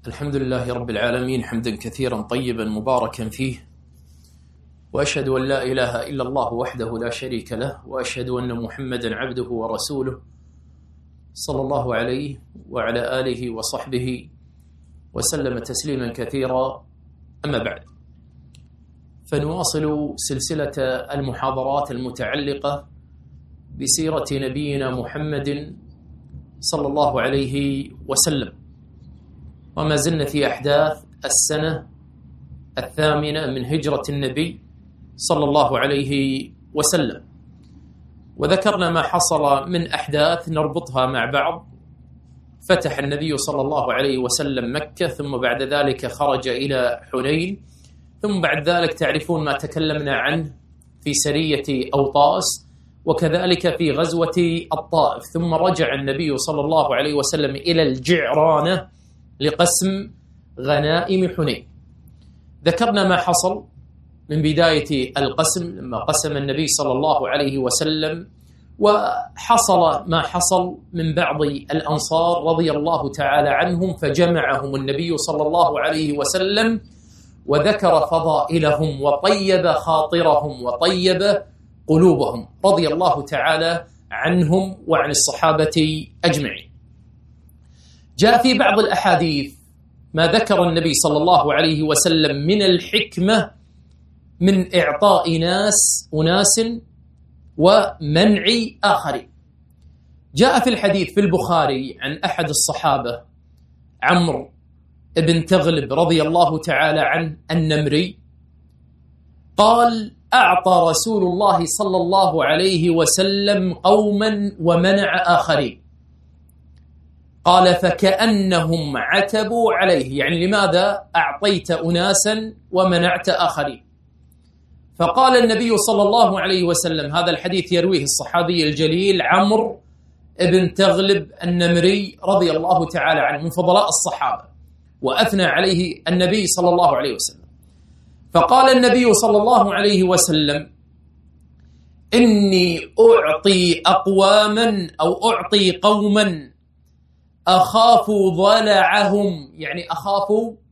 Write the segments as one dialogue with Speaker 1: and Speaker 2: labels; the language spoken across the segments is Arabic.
Speaker 1: الحمد لله رب العالمين حمدا كثيرا طيبا مباركا فيه، وأشهد أن لا إله إلا الله وحده لا شريك له، وأشهد أن محمدا عبده ورسوله صلى الله عليه وعلى آله وصحبه وسلم تسليما كثيرا. أما بعد، فنواصل سلسلة المحاضرات المتعلقة بسيرة نبينا محمد صلى الله عليه وسلم، وما زلنا في أحداث السنة 8 من هجرة النبي صلى الله عليه وسلم، وذكرنا ما حصل من أحداث نربطها مع بعض. فتح النبي صلى الله عليه وسلم مكة، ثم بعد ذلك خرج إلى حنين، ثم بعد ذلك تعرفون ما تكلمنا عنه في سرية أوطاس، وكذلك في غزوة الطائف، ثم رجع النبي صلى الله عليه وسلم إلى الجعرانة لقسم غنائم حنين. ذكرنا ما حصل من بداية القسم لما قسم النبي صلى الله عليه وسلم، وحصل ما حصل من بعض الأنصار رضي الله تعالى عنهم، فجمعهم النبي صلى الله عليه وسلم وذكر فضائلهم وطيب خاطرهم وطيب قلوبهم رضي الله تعالى عنهم وعن الصحابة أجمعين. جاء في بعض الأحاديث ما ذكر النبي صلى الله عليه وسلم من الحكمة من إعطاء أناس ومنع آخرين. جاء في الحديث في البخاري عن أحد الصحابة عمرو بن تغلب رضي الله تعالى عنه النمري، قال: أعطى رسول الله صلى الله عليه وسلم قوما ومنع آخرين. قال: فكأنهم عتبوا عليه، يعني لماذا أعطيت أناسا ومنعت آخرين؟ فقال النبي صلى الله عليه وسلم، هذا الحديث يرويه الصحابي الجليل عمرو بن تغلب النمري رضي الله تعالى عنه، من فضلاء الصحابة، وأثنى عليه النبي صلى الله عليه وسلم. فقال النبي صلى الله عليه وسلم: إني أعطي أقواما أو أعطي قوما أخاف ضلعهم، يعني أخاف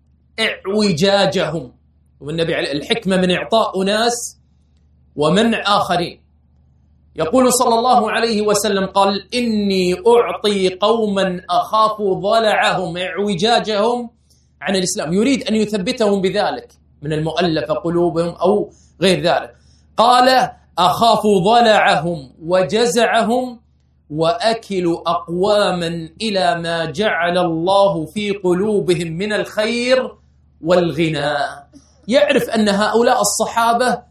Speaker 1: إعوجاجهم. والنبي عليه الحكمة من إعطاء أناس ومنع آخرين. يقول صلى الله عليه وسلم قال: إني أعطي قوما أخاف ضلعهم إعوجاجهم عن الإسلام، يريد أن يثبتهم بذلك من المؤلفة قلوبهم أو غير ذلك. قال: أخاف ضلعهم وجزعهم وأكل أقواما إلى ما جعل الله في قلوبهم من الخير والغنى. يعرف أن هؤلاء الصحابة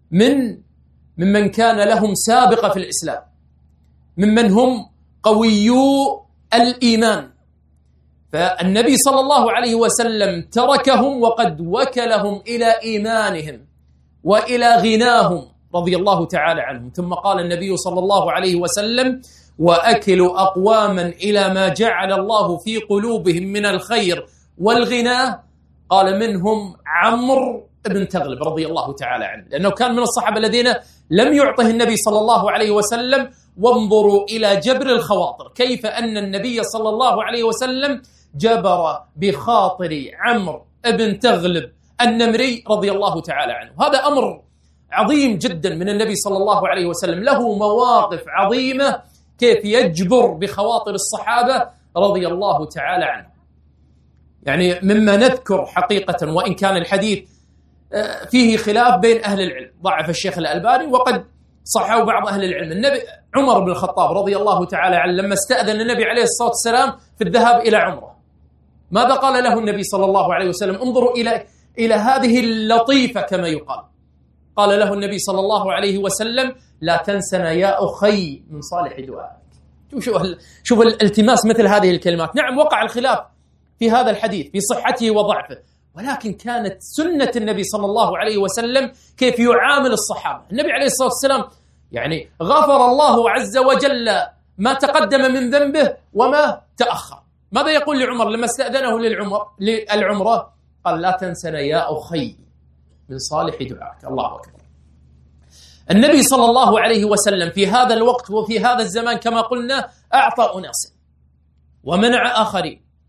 Speaker 1: ممن كان لهم سابقة في الإسلام، ممن هم قويو الإيمان، فالنبي صلى الله عليه وسلم تركهم وقد وكلهم إلى إيمانهم وإلى غناهم رضي الله تعالى عنهم. ثم قال النبي صلى الله عليه وسلم: وأكل أقواما إلى ما جعل الله في قلوبهم من الخير والغنى. قال: منهم عمرو بن تغلب رضي الله تعالى عنه، لأنه كان من الصحابة الذين لم يعطه النبي صلى الله عليه وسلم. وانظروا إلى جبر الخواطر، كيف أن النبي صلى الله عليه وسلم جبر بخاطر عمرو بن تغلب النمري رضي الله تعالى عنه. هذا أمر عظيم جدا من النبي صلى الله عليه وسلم، له مواقف عظيمة كيف يجبر بخواطر الصحابة رضي الله تعالى عنه. يعني مما نذكر حقيقة، وإن كان الحديث فيه خلاف بين أهل العلم، ضعف الشيخ الألباني وقد صححه بعض أهل العلم. النبي عمر بن الخطاب رضي الله تعالى عنه لما استأذن النبي عليه الصلاة والسلام في الذهاب إلى عمره، ماذا قال له النبي صلى الله عليه وسلم؟ انظروا إلى هذه اللطيفة كما يقال. قال له النبي صلى الله عليه وسلم: لا تنسنا يا أخي من صالح دعائك. شوف الالتماس مثل هذه الكلمات. نعم، وقع الخلاف في هذا الحديث في صحته وضعفه، ولكن كانت سنة النبي صلى الله عليه وسلم كيف يعامل الصحابة. النبي عليه الصلاة والسلام يعني غفر الله عز وجل ما تقدم من ذنبه وما تأخر. ماذا يقول لعمر لما استأذنه للعمرة؟ قال: لا تنسنا يا أخي من صالح دعائك. الله أكبر. النبي صلى الله عليه وسلم في هذا الوقت وفي هذا الزمان كما قلنا أعطى أناس ومنع آخرين،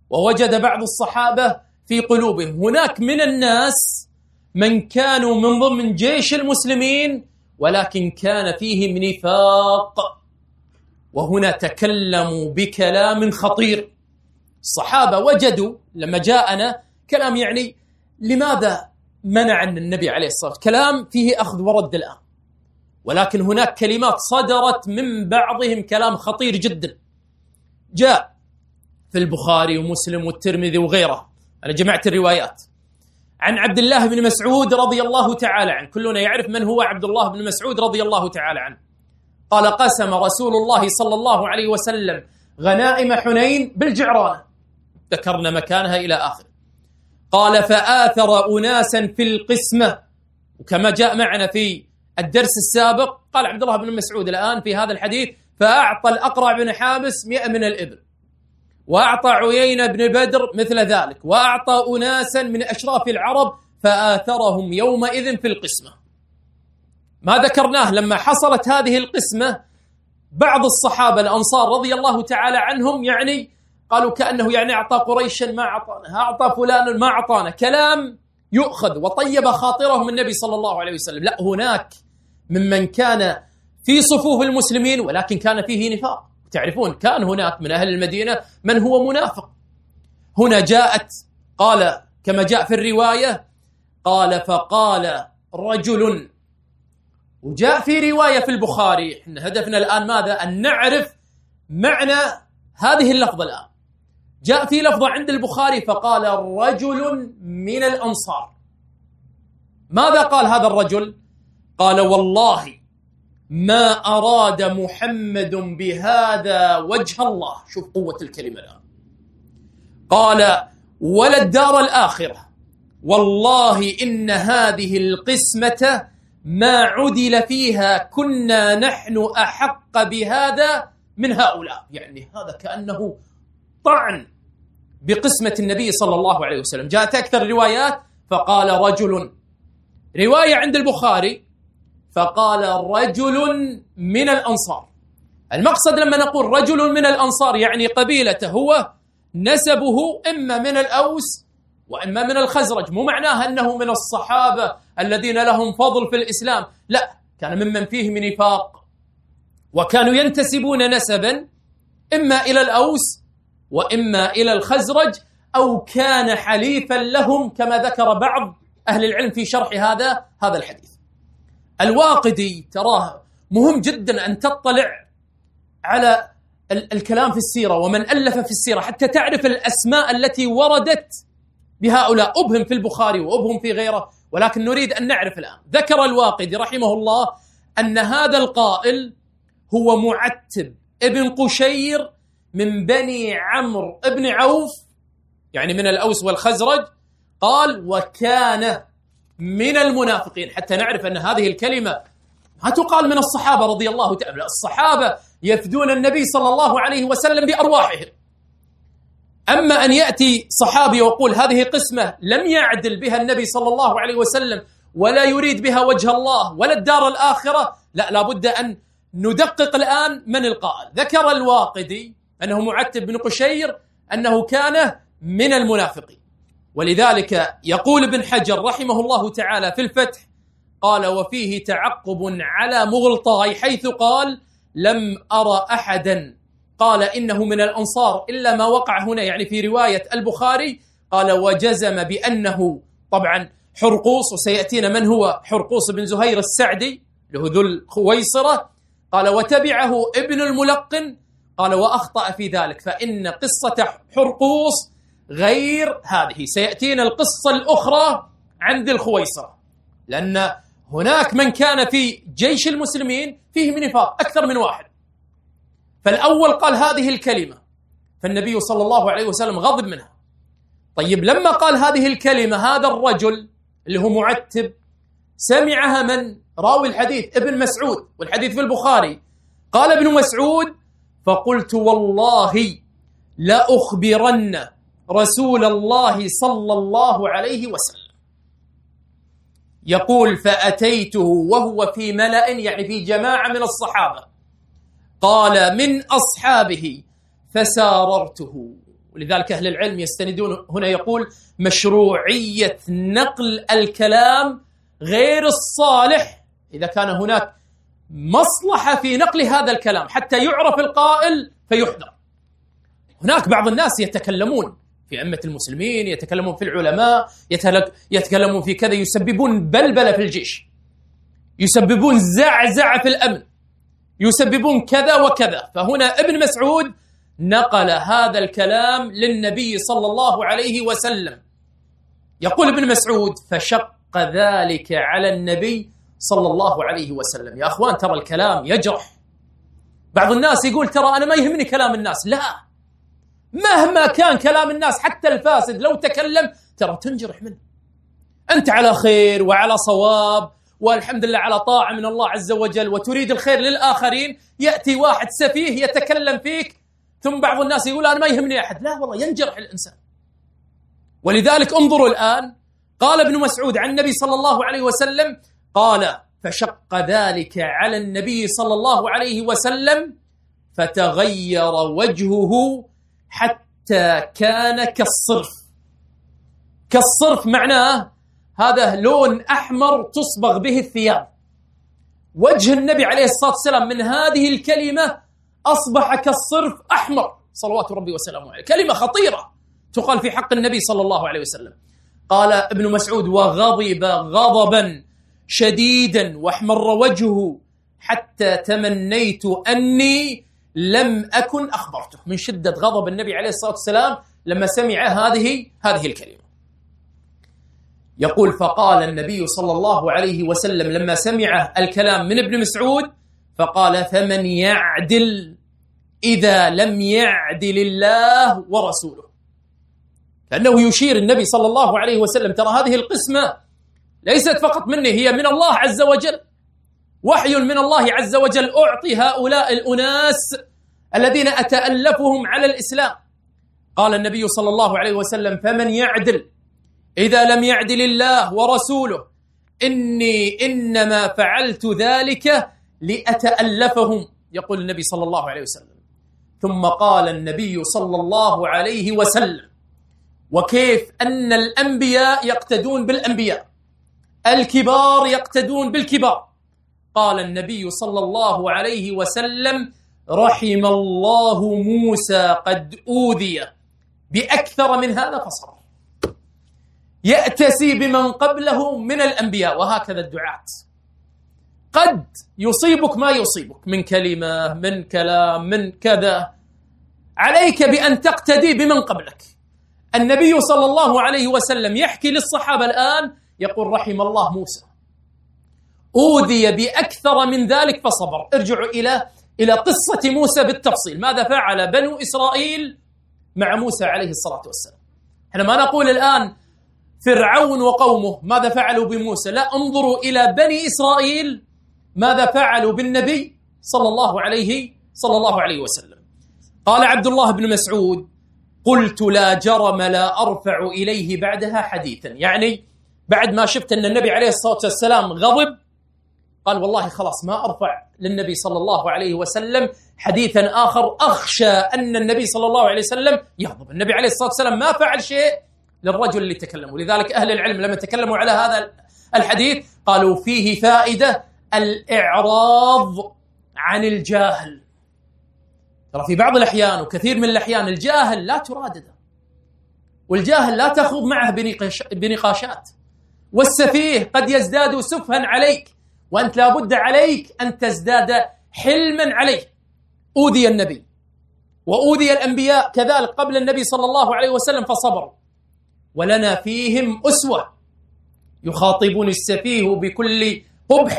Speaker 1: ووجد بعض الصحابة في قلوبهم هناك من الناس من كانوا من ضمن جيش المسلمين ولكن كان فيهم نفاق، وهنا تكلموا بكلام خطير. الصحابة وجدوا لما جاءنا كلام يعني لماذا منعنا النبي عليه الصلاة والسلام، كلام فيه أخذ ورد الآن، ولكن هناك كلمات صدرت من بعضهم كلام خطير جدا. جاء في البخاري ومسلم والترمذي وغيره، أنا جمعت الروايات، عن عبد الله بن مسعود رضي الله تعالى عنه، كلنا يعرف من هو عبد الله بن مسعود رضي الله تعالى عنه، قال قسم رسول الله صلى الله عليه وسلم غنائم حنين بالجعرانة، ذكرنا مكانها إلى آخر. قال فآثر أناسا في القسمة، وكما جاء معنا في الدرس السابق قال عبد الله بن مسعود الآن في هذا الحديث فأعطى الأقرع بن حابس 100 من الإبل، وأعطى عيينة بن بدر مثل ذلك، وأعطى أناسا من أشراف العرب فآثرهم يومئذ في القسمة. ما ذكرناه لما حصلت هذه القسمة بعض الصحابة الأنصار رضي الله تعالى عنهم يعني قالوا كأنه يعني أعطى قريشا ما أعطانا، أعطى فلان ما أعطانا، كلام يؤخذ وطيب خاطرهم النبي صلى الله عليه وسلم. لا، هناك ممن كان في صفوف المسلمين ولكن كان فيه نفاق. تعرفون كان هناك من أهل المدينة من هو منافق. هنا جاءت قال كما جاء في الرواية قال فقال رجل، وجاء في رواية في البخاري. احنا هدفنا الآن ماذا؟ أن نعرف معنى هذه اللفظة الآن. جاء في لفظة عند البخاري فقال رجل من الأنصار. ماذا قال هذا الرجل؟ قال والله ما أراد محمد بهذا وجه الله. شوف قوة الكلمة الآن. قال ولا الدار الآخرة، والله إن هذه القسمة ما عدل فيها كنا نحن أحق بهذا من هؤلاء. يعني هذا كأنه طعن بقسمة النبي صلى الله عليه وسلم. جاءت أكثر الروايات فقال رجل، رواية عند البخاري فقال رجل من الأنصار. المقصد لما نقول رجل من الأنصار يعني قبيلته هو نسبه إما من الأوس وإما من الخزرج، مو معناها أنه من الصحابة الذين لهم فضل في الإسلام، لا، كان ممن فيهم نفاق، وكانوا ينتسبون نسبا إما إلى الأوس وإما إلى الخزرج، أو كان حليفا لهم كما ذكر بعض أهل العلم في شرح هذا الحديث. الواقدي تراه مهم جدا أن تطلع على الكلام في السيرة ومن ألف في السيرة حتى تعرف الأسماء التي وردت بهؤلاء. أبهم في البخاري وأبهم في غيره، ولكن نريد أن نعرف الآن. ذكر الواقدي رحمه الله أن هذا القائل هو معتب ابن قشير من بني عمرو ابن عوف، يعني من الأوس والخزرج. قال وكان من المنافقين، حتى نعرف أن هذه الكلمة ما تقال من الصحابة رضي الله تعالى. الصحابة يفدون النبي صلى الله عليه وسلم بأرواحهم، أما أن يأتي صحابي ويقول هذه قسمة لم يعدل بها النبي صلى الله عليه وسلم ولا يريد بها وجه الله ولا الدار الآخرة، لا، لابد أن ندقق الآن من القائل. ذكر الواقدي أنه معتب بن قشير أنه كان من المنافقين، ولذلك يقول ابن حجر رحمه الله تعالى في الفتح قال وفيه تعقب على مغلطاي، حيث قال لم أرى أحدا قال إنه من الأنصار إلا ما وقع هنا، يعني في رواية البخاري. قال وجزم بأنه طبعا حرقوس، وسيأتينا من هو حرقوس بن زهير السعدي له ذو الخويصرة. قال وتبعه ابن الملقن، قال وأخطأ في ذلك، فإن قصة حرقوس غير هذه، سيأتينا القصة الأخرى عن ذي الخويصرة، لأن هناك من كان في جيش المسلمين فيه من نفاق أكثر من واحد. فالأول قال هذه الكلمة فالنبي صلى الله عليه وسلم غضب منها. طيب لما قال هذه الكلمة هذا الرجل اللي هو معتب سمعها من؟ راوي الحديث ابن مسعود، والحديث في البخاري. قال ابن مسعود فقلت والله لا أخبرن رسول الله صلى الله عليه وسلم. يقول فأتيته وهو في ملأ، يعني في جماعة من الصحابة، قال من أصحابه فساررته. ولذلك أهل العلم يستندون هنا، يقول مشروعية نقل الكلام غير الصالح إذا كان هناك مصلحة في نقل هذا الكلام حتى يعرف القائل فيحذر. هناك بعض الناس يتكلمون في أئمة المسلمين، يتكلمون في العلماء، يتكلمون في كذا، يسببون بلبلة في الجيش، يسببون زعزعة في الأمن، يسببون كذا وكذا. فهنا ابن مسعود نقل هذا الكلام للنبي صلى الله عليه وسلم. يقول ابن مسعود فشق ذلك على النبي صلى الله عليه وسلم. يا أخوان ترى الكلام يجرح. بعض الناس يقول ترى أنا ما يهمني كلام الناس. لا، مهما كان كلام الناس حتى الفاسد لو تكلم ترى تنجرح منه. أنت على خير وعلى صواب والحمد لله على طاعة من الله عز وجل وتريد الخير للآخرين، يأتي واحد سفيه يتكلم فيك ثم بعض الناس يقول أنا ما يهمني أحد. لا والله، ينجرح الإنسان. ولذلك انظروا الآن، قال ابن مسعود عن النبي صلى الله عليه وسلم، قال فشق ذلك على النبي صلى الله عليه وسلم فتغير وجهه حتى كان كالصرف. كالصرف معناه هذا لون أحمر تصبغ به الثياب. وجه النبي عليه الصلاة والسلام من هذه الكلمة أصبح كالصرف أحمر صلوات ربي وسلامه عليه. كلمة خطيرة تقال في حق النبي صلى الله عليه وسلم. قال ابن مسعود وغضب غضبا شديدا واحمر وجهه حتى تمنيت أني لم أكن أخبرته، من شدة غضب النبي عليه الصلاة والسلام لما سمع هذه الكلمة. يقول فقال النبي صلى الله عليه وسلم لما سمع الكلام من ابن مسعود فقال فمن يعدل إذا لم يعدل الله ورسوله. كأنه يشير النبي صلى الله عليه وسلم ترى هذه القسمة ليست فقط مني، هي من الله عز وجل، وحي من الله عز وجل أعطي هؤلاء الأناس الذين أتألفهم على الإسلام. قال النبي صلى الله عليه وسلم فمن يعدل إذا لم يعدل الله ورسوله إني إنما فعلت ذلك لأتألفهم، يقول النبي صلى الله عليه وسلم. ثم قال النبي صلى الله عليه وسلم وكيف أن الأنبياء يقتدون بالأنبياء، الكبار يقتدون بالكبار. قال النبي صلى الله عليه وسلم رحم الله موسى قد أوذي بأكثر من هذا فصبر، يأتسي بمن قبله من الأنبياء. وهكذا الدعاة، قد يصيبك ما يصيبك من كلمة، من كلام، من كذا، عليك بأن تقتدي بمن قبلك. النبي صلى الله عليه وسلم يحكي للصحابة الآن يقول رحم الله موسى أوذي بأكثر من ذلك فصبر. ارجعوا إلى قصة موسى بالتفصيل، ماذا فعل بنو إسرائيل مع موسى عليه الصلاة والسلام. احنا ما نقول الآن فرعون وقومه ماذا فعلوا بموسى، لا، انظروا إلى بني إسرائيل ماذا فعلوا بالنبي صلى الله عليه وسلم. قال عبد الله بن مسعود قلت لا جرم لا أرفع إليه بعدها حديثا، يعني بعد ما شفت أن النبي عليه الصلاة والسلام غضب قال والله خلاص ما أرفع للنبي صلى الله عليه وسلم حديثا آخر أخشى أن النبي صلى الله عليه وسلم يغضب. النبي عليه الصلاة والسلام ما فعل شيء للرجل اللي تكلموا. لذلك أهل العلم لما تكلموا على هذا الحديث قالوا فيه فائدة الإعراض عن الجاهل. ترى في بعض الأحيان وكثير من الأحيان الجاهل لا ترادده، والجاهل لا تخوض معه بنقاشات، والسفيه قد يزداد سفها عليك، وأنت لابد عليك أن تزداد حلما عليه. أوذي النبي وأوذي الأنبياء كذلك قبل النبي صلى الله عليه وسلم فصبروا، ولنا فيهم أسوة. يخاطبني السفيه بكل قبح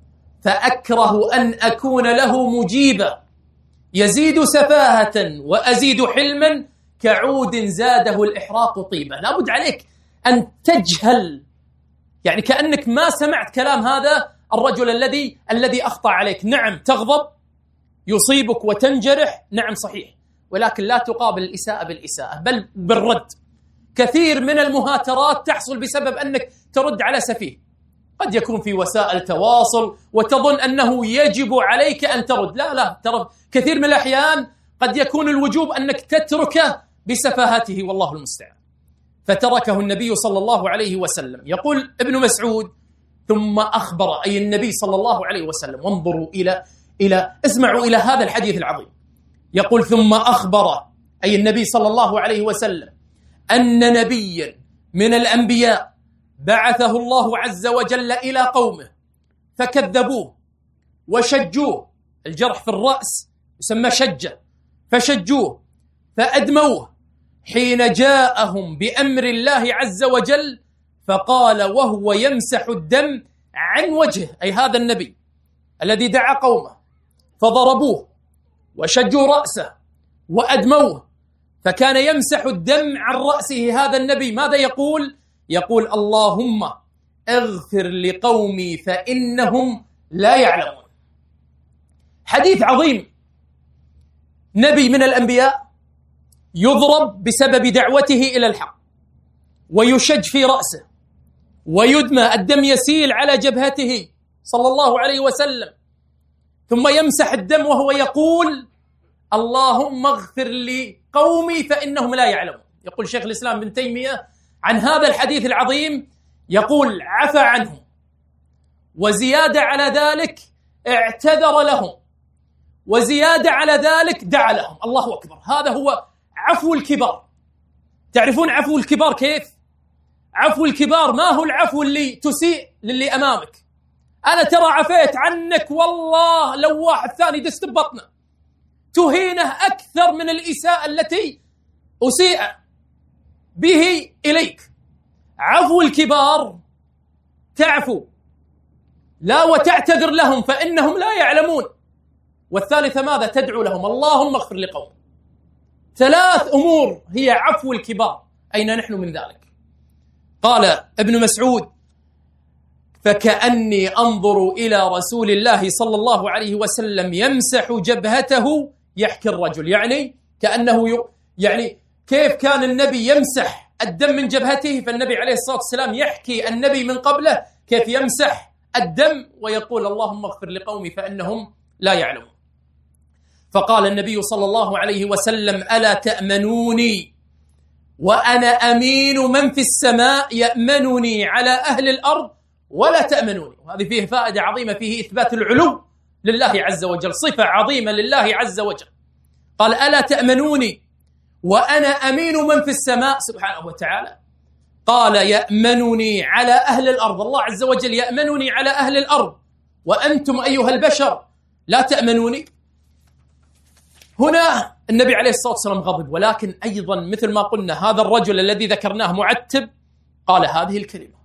Speaker 1: فأكره أن أكون له مجيبا، يزيد سفاهة وأزيد حلما كعود زاده الإحراق طيبة. لابد عليك أن تجهل، يعني كأنك ما سمعت كلام هذا الرجل الذي أخطأ عليك. نعم تغضب، يصيبك وتنجرح، نعم صحيح، ولكن لا تقابل الإساءة بالإساءة بل بالرد. كثير من المهاترات تحصل بسبب أنك ترد على سفيه، قد يكون في وسائل تواصل وتظن أنه يجب عليك أن ترد. لا، ترى كثير من الأحيان قد يكون الوجوب أنك تتركه بسفاهته والله المستعان، فتركه النبي صلى الله عليه وسلم. يقول ابن مسعود: ثم أخبر، أي النبي صلى الله عليه وسلم، وانظروا اسمعوا إلى هذا الحديث العظيم. يقول: ثم أخبر، أي النبي صلى الله عليه وسلم، أن نبيا من الأنبياء بعثه الله عز وجل إلى قومه فكذبوه وشجوه، الجرح في الرأس يسمى شجة، فشجوه فأدموه، حين جاءهم بأمر الله عز وجل فقال وهو يمسح الدم عن وجهه، أي هذا النبي الذي دعا قومه فضربوه وشجوا رأسه وأدموه، فكان يمسح الدم عن رأسه هذا النبي. ماذا يقول؟ يقول: اللهم اغفر لقومي فإنهم لا يعلمون. حديث عظيم. نبي من الأنبياء يضرب بسبب دعوته إلى الحق، ويشج في رأسه، ويدمى، الدم يسيل على جبهته صلى الله عليه وسلم، ثم يمسح الدم وهو يقول: اللهم اغفر لقومي فإنهم لا يعلمون. يقول شيخ الإسلام ابن تيمية عن هذا الحديث العظيم، يقول: عفى عنهم، وزيادة على ذلك اعتذر لهم، وزيادة على ذلك دعا لهم. الله أكبر، هذا هو عفو الكبار. تعرفون عفو الكبار كيف؟ عفو الكبار ما هو العفو اللي تسيء للي أمامك، أنا ترى عفيت عنك والله لو واحد ثاني دست ببطنه، تهينه أكثر من الإساءة التي أسيء به إليك. عفو الكبار تعفو لا وتعتذر لهم فإنهم لا يعلمون. والثالثة ماذا؟ تدعو لهم: اللهم اغفر لقوم. 3 أمور هي عفو الكبار. أين نحن من ذلك؟ قال ابن مسعود: فكأني أنظر إلى رسول الله صلى الله عليه وسلم يمسح جبهته يحكي الرجل، يعني كأنه يعني كيف كان النبي يمسح الدم من جبهته، فالنبي عليه الصلاة والسلام يحكي النبي من قبله كيف يمسح الدم ويقول: اللهم اغفر لقومي فإنهم لا يعلمون. فقال النبي صلى الله عليه وسلم: ألا تأمنوني وأنا أمين من في السماء يأمنني على أهل الأرض ولا تأمنوني. وهذه فيه فائدة عظيمة، فيه إثبات العلو لله عز وجل، صفة عظيمة لله عز وجل. قال: ألا تأمنوني وأنا أمين من في السماء سبحانه وتعالى. قال: يأمنني على أهل الأرض، الله عز وجل يأمنني على أهل الأرض، وأنتم أيها البشر لا تأمنوني. هنا النبي عليه الصلاة والسلام غضب، ولكن أيضا مثل ما قلنا هذا الرجل الذي ذكرناه معتب قال هذه الكلمة.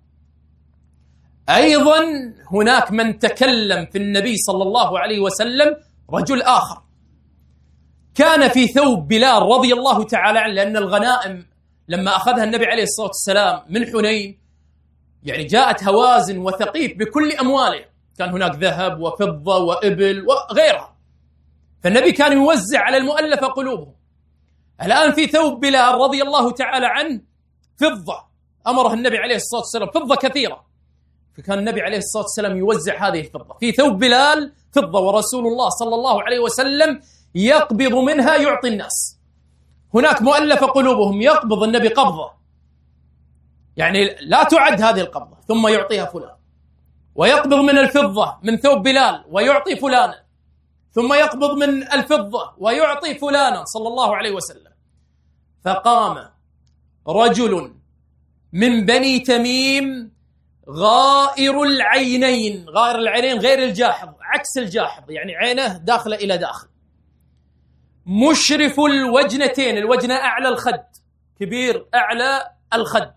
Speaker 1: أيضا هناك من تكلم في النبي صلى الله عليه وسلم، رجل آخر كان في ثوب بلال رضي الله تعالى عنه، لأن الغنائم لما أخذها النبي عليه الصلاة والسلام من حنين يعني جاءت هوازن وثقيف بكل أمواله، كان هناك ذهب وفضة وإبل وغيرها، فالنبي كان يوزع على المؤلفة قلوبهم. الآن في ثوب بلال رضي الله تعالى عنه فضة، أمره النبي عليه الصلاة والسلام، فضة كثيرة، فكان النبي عليه الصلاة والسلام يوزع هذه الفضة. في ثوب بلال فضة، ورسول الله صلى الله عليه وسلم يقبض منها يعطي الناس. هناك مؤلفة قلوبهم يقبض النبي قبضة، يعني لا تعد هذه القبضة، ثم يعطيها فلان، ويقبض من الفضة من ثوب بلال ويعطي فلانا، ثم يقبض من الفضة ويعطي فلانا صلى الله عليه وسلم. فقام رجل من بني تميم غائر العينين، غائر العينين غير الجاحظ، عكس الجاحظ، يعني عينه داخلة إلى داخل، مشرف الوجنتين، الوجنة أعلى الخد، كبير أعلى الخد،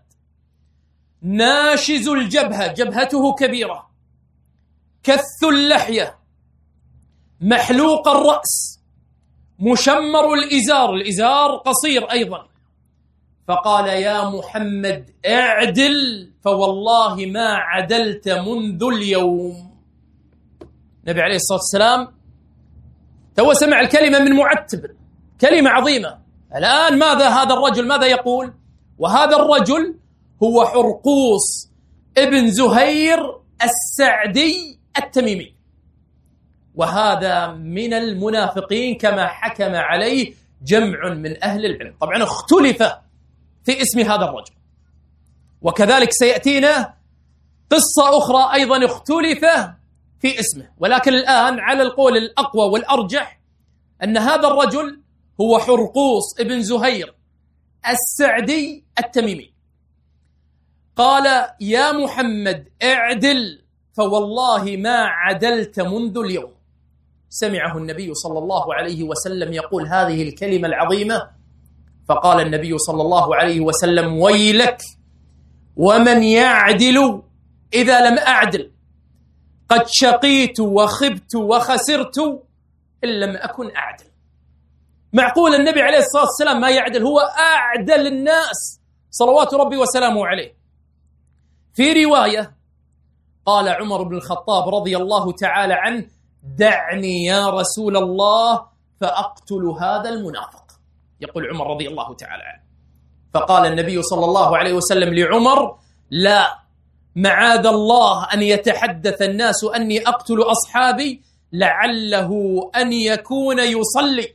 Speaker 1: ناشز الجبهة، جبهته كبيرة، كث اللحية، محلوق الرأس، مشمر الإزار، الإزار قصير أيضا. فقال: يا محمد اعدل فوالله ما عدلت منذ اليوم. النبي عليه الصلاة والسلام تو سمع الكلمة من معتب، كلمة عظيمة. الآن ماذا هذا الرجل ماذا يقول؟ وهذا الرجل هو حرقوس ابن زهير السعدي التميمي، وهذا من المنافقين كما حكم عليه جمع من أهل العلم. طبعا اختلف في اسم هذا الرجل، وكذلك سيأتينا قصة أخرى أيضا اختلف في اسمه، ولكن الآن على القول الأقوى والأرجح أن هذا الرجل هو حرقوس ابن زهير السعدي التميمي. قال: يا محمد اعدل، فوالله ما عدلت منذ اليوم. سمعه النبي صلى الله عليه وسلم يقول هذه الكلمة العظيمة، فقال النبي صلى الله عليه وسلم: ويلك ومن يعدل إذا لم أعدل، قد شقيت وخبت وخسرت إن لم أكن أعدل. معقول النبي عليه الصلاة والسلام ما يعدل؟ هو أعدل الناس صلوات ربي وسلامه عليه. في رواية قال عمر بن الخطاب رضي الله تعالى عنه: دعني يا رسول الله فأقتل هذا المنافق. يقول عمر رضي الله تعالى عنه، فقال النبي صلى الله عليه وسلم لعمر: لا، معاذ الله أن يتحدث الناس أني أقتل أصحابي، لعله أن يكون يصلي.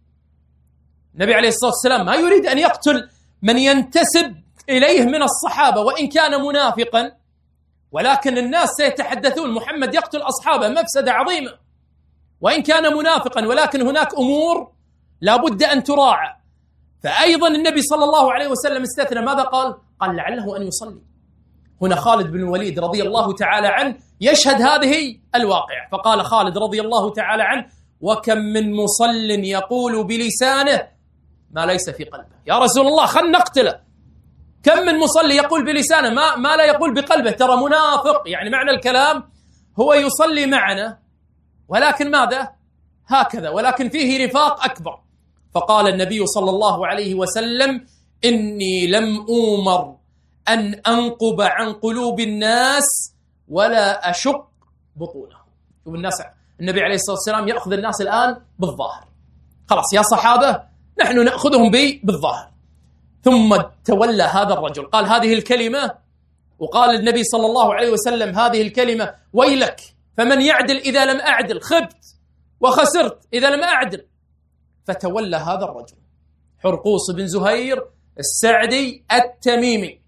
Speaker 1: النبي عليه الصلاة والسلام ما يريد أن يقتل من ينتسب إليه من الصحابة وإن كان منافقا، ولكن الناس سيتحدثون محمد يقتل أصحابه، مفسدة عظيمة، وإن كان منافقا، ولكن هناك أمور لا بد أن تراعى. فأيضا النبي صلى الله عليه وسلم استثنى، ماذا قال؟ قال: لعله أن يصلي. هنا خالد بن الوليد رضي الله تعالى عنه يشهد هذه الواقعة، فقال خالد رضي الله تعالى عنه: وكم من مصل يقول بلسانه ما ليس في قلبه. يا رسول الله خل نقتله. كم من مصلي يقول بلسانه ما لا يقول بقلبه، ترى منافق. يعني معنى الكلام هو يصلي معنا، ولكن ماذا؟ هكذا، ولكن فيه نفاق أكبر. فقال النبي صلى الله عليه وسلم: إني لم أؤمر أن أنقب عن قلوب الناس ولا أشق بطونهم. شوف الناس، النبي عليه الصلاة والسلام يأخذ الناس الآن بالظاهر. خلاص يا صحابة نحن نأخذهم بالظاهر. ثم تولى هذا الرجل، قال هذه الكلمة، وقال النبي صلى الله عليه وسلم هذه الكلمة: ويلك فمن يعدل إذا لم أعدل، خبت وخسرت إذا لم أعدل. فتولى هذا الرجل حرقوس بن زهير السعدي التميمي.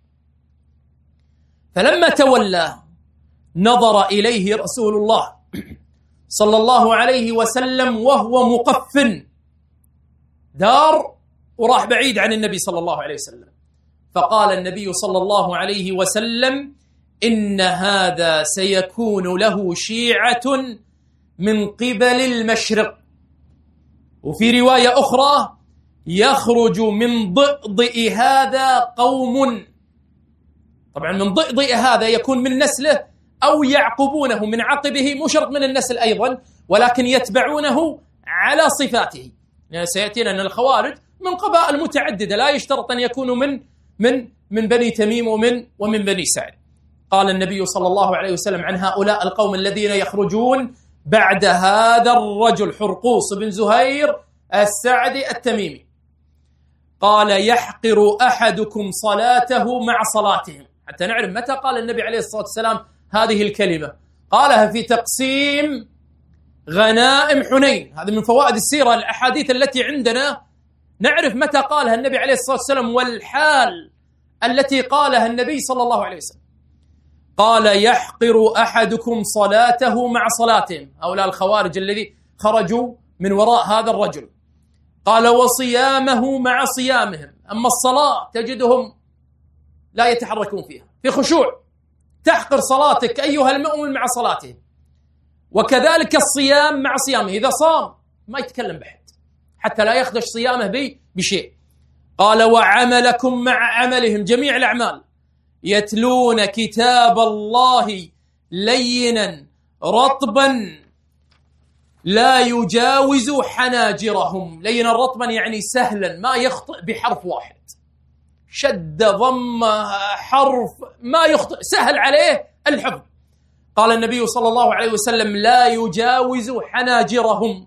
Speaker 1: فلما تولى نظر إليه رسول الله صلى الله عليه وسلم وهو مقف دار وراح بعيد عن النبي صلى الله عليه وسلم، فقال النبي صلى الله عليه وسلم: إن هذا سيكون له شيعة من قبل المشرق. وفي رواية أخرى: يخرج من ضئضئ هذا قوم. طبعا من ضئضئ هذا يكون من نسله أو يعقبونه من عقبه، مو شرط من النسل أيضا، ولكن يتبعونه على صفاته. يعني سيأتينا أن الخوارج من قبائل متعددة، لا يشترط أن يكونوا من بني تميم ومن بني سعد. قال النبي صلى الله عليه وسلم عن هؤلاء القوم الذين يخرجون بعد هذا الرجل حرقوس بن زهير السعدي التميمي، قال: يحقر أحدكم صلاته مع صلاتهم. حتى نعرف متى قال النبي عليه الصلاة والسلام هذه الكلمة. قالها في تقسيم غنائم حنين. هذا من فوائد السيرة، الأحاديث التي عندنا نعرف متى قالها النبي عليه الصلاة والسلام والحال التي قالها النبي صلى الله عليه وسلم. قال: يحقر أحدكم صلاته مع صلاتهم، هؤلاء الخوارج الذي خرجوا من وراء هذا الرجل. قال: وصيامه مع صيامهم. أما الصلاة تجدهم لا يتحركون فيها، في خشوع. تحقر صلاتك أيها المؤمن مع صلاته، وكذلك الصيام مع صيامه. إذا صام ما يتكلم بحد حتى لا يخدش صيامه بشيء. قال: وعملكم مع عملهم، جميع الأعمال. يتلون كتاب الله لينا رطبا لا يجاوز حناجرهم. لينا رطبا يعني سهلا، ما يخطئ بحرف واحد، شد ضم حرف ما يخطئ، سهل عليه الحفظ. قال النبي صلى الله عليه وسلم: لا يجاوز حناجرهم،